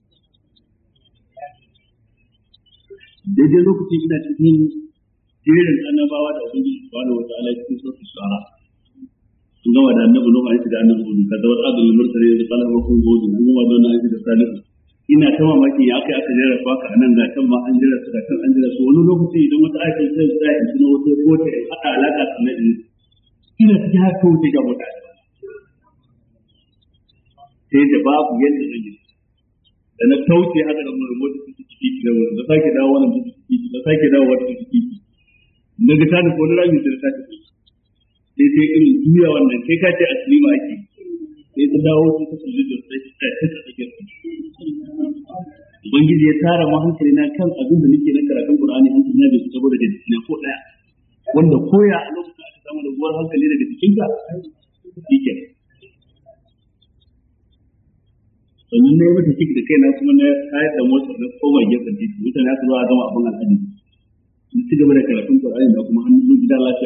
daidai lokacin ina cikin jerin annabawa da ubangiji subhanahu wa ta'ala cikin sura shara sun gama da annabi Nuhu ayi da annabi Hud kaza wa adul mursalin da qala wa kun Hud an gama da annabi da Salihu ina ta mamaki ya kai aka jira baka anan ga kan ma an jira su da kan an jira su wani lokaci idan wata ayatul sai sai in tuno wata ko ta hada alaka sannan ina ta haka wuce ga mutane sai da babu yadda zan yi da na tauce haka da mun rubuta su ciki da wurin da sake dawo wannan su ciki da sake dawo wata ciki na ga tani ko rami da ta tafi sai sai irin juya wannan kai ka ce aslima ake sai ta dawo sai ta kullu da sai ta ta take ubangiji ya tara mu hankali na kan abin da nake na karatun Qur'ani hankali na bai saboda da na ko daya wanda koya a lokacin aka samu da guwar hankali daga cikinka shike sannan ne mata ciki da kaina kuma na tayar da motar na koma gefen titi mutane aka zo a gama abin al'adu in ci gaba da karatun Qur'ani da kuma hannun zo gida lafiya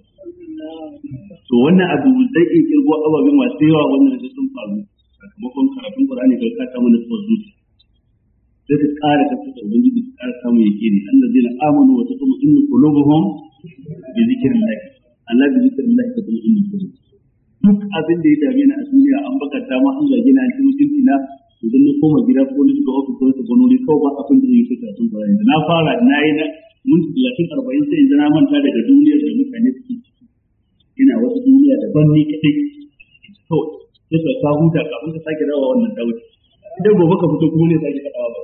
to wannan abu zai iya kirgo ababe masu yawa wannan da sun faru sakamakon karatun Qur'ani kai ka samu nasuwar zuciya sai ka ƙara ka fita ubangiji ka ƙara samu yake ne allazina amanu wa tatma'innu qulubuhum bi zikrillah Allah bi zikrillah tatma'innu qulub duk abin da ya dame ni a duniya an bakanta ma Allah gina an mutunci na idan na koma gida ko na shiga ofis ko na shiga nuri kawai ba abin da yake karatun Qur'ani na fara na yi na mun talatin arba'in sai in na manta daga duniyar da mutane suke ciki ina wata duniya daban ni kadai to sai ka huta kafin ka sake dawowa wannan dawo idan gobe ka fito kuma ne sake ka dawo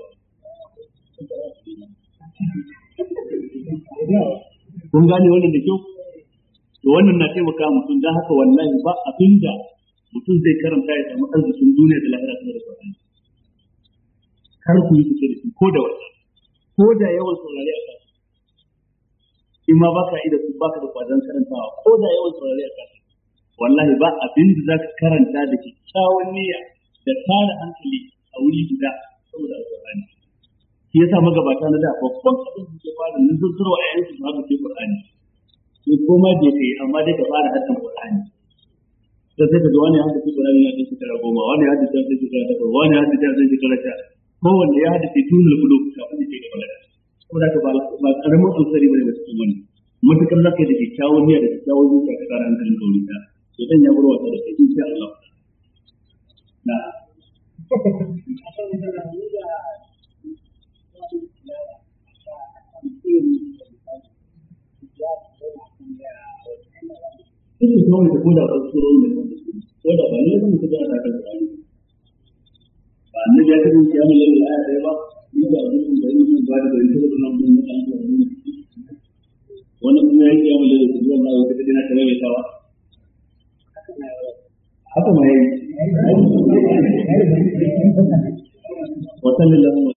kun gane wannan da kyau to wannan na taimaka mutum dan haka wallahi ba abinda mutum zai karanta ya samu arzikin duniya da lahira kuma da Qur'ani kar ku yi fice da shi ko da wannan ko da yawan saurare a kasu in ma baka ida ku baka da kwadan karantawa ko da yawan saurare a kasu wallahi ba abinda zaka karanta da kyakkyawan niyya da tara hankali a wuri guda saboda Qur'ani shi yasa magabata na da babban abin da ke fara nan zurwa a yanzu su haka sai Qur'ani sai koma je kai amma dai ka fara haddan Qur'ani sai sai ka ga wani hadisi Qur'ani ya dace kara goma wani hadisi ya dace kara takwas wani hadisi ya dace kara ta ko wanda ya hadisi tunul qulub kafin ya ga balaga saboda ka ba ba karamin alsari bane da cikin wani mutakar zaka da kyakkyawan niyya da kyakkyawan zuciya ka fara hankalin kauri ta sai dan ya burwa ta da kai insha Allah na Ini semua itu pun dapat turun dengan itu dapat ni pun kita ada kan. Anda jadi pun siapa lagi ada dewa, ini jadi pun dari mana baru dari itu pun nampak ni kan. Orang punya siapa lagi itu pun nak kita tidak kena bersama. Apa mai? Wasallallahu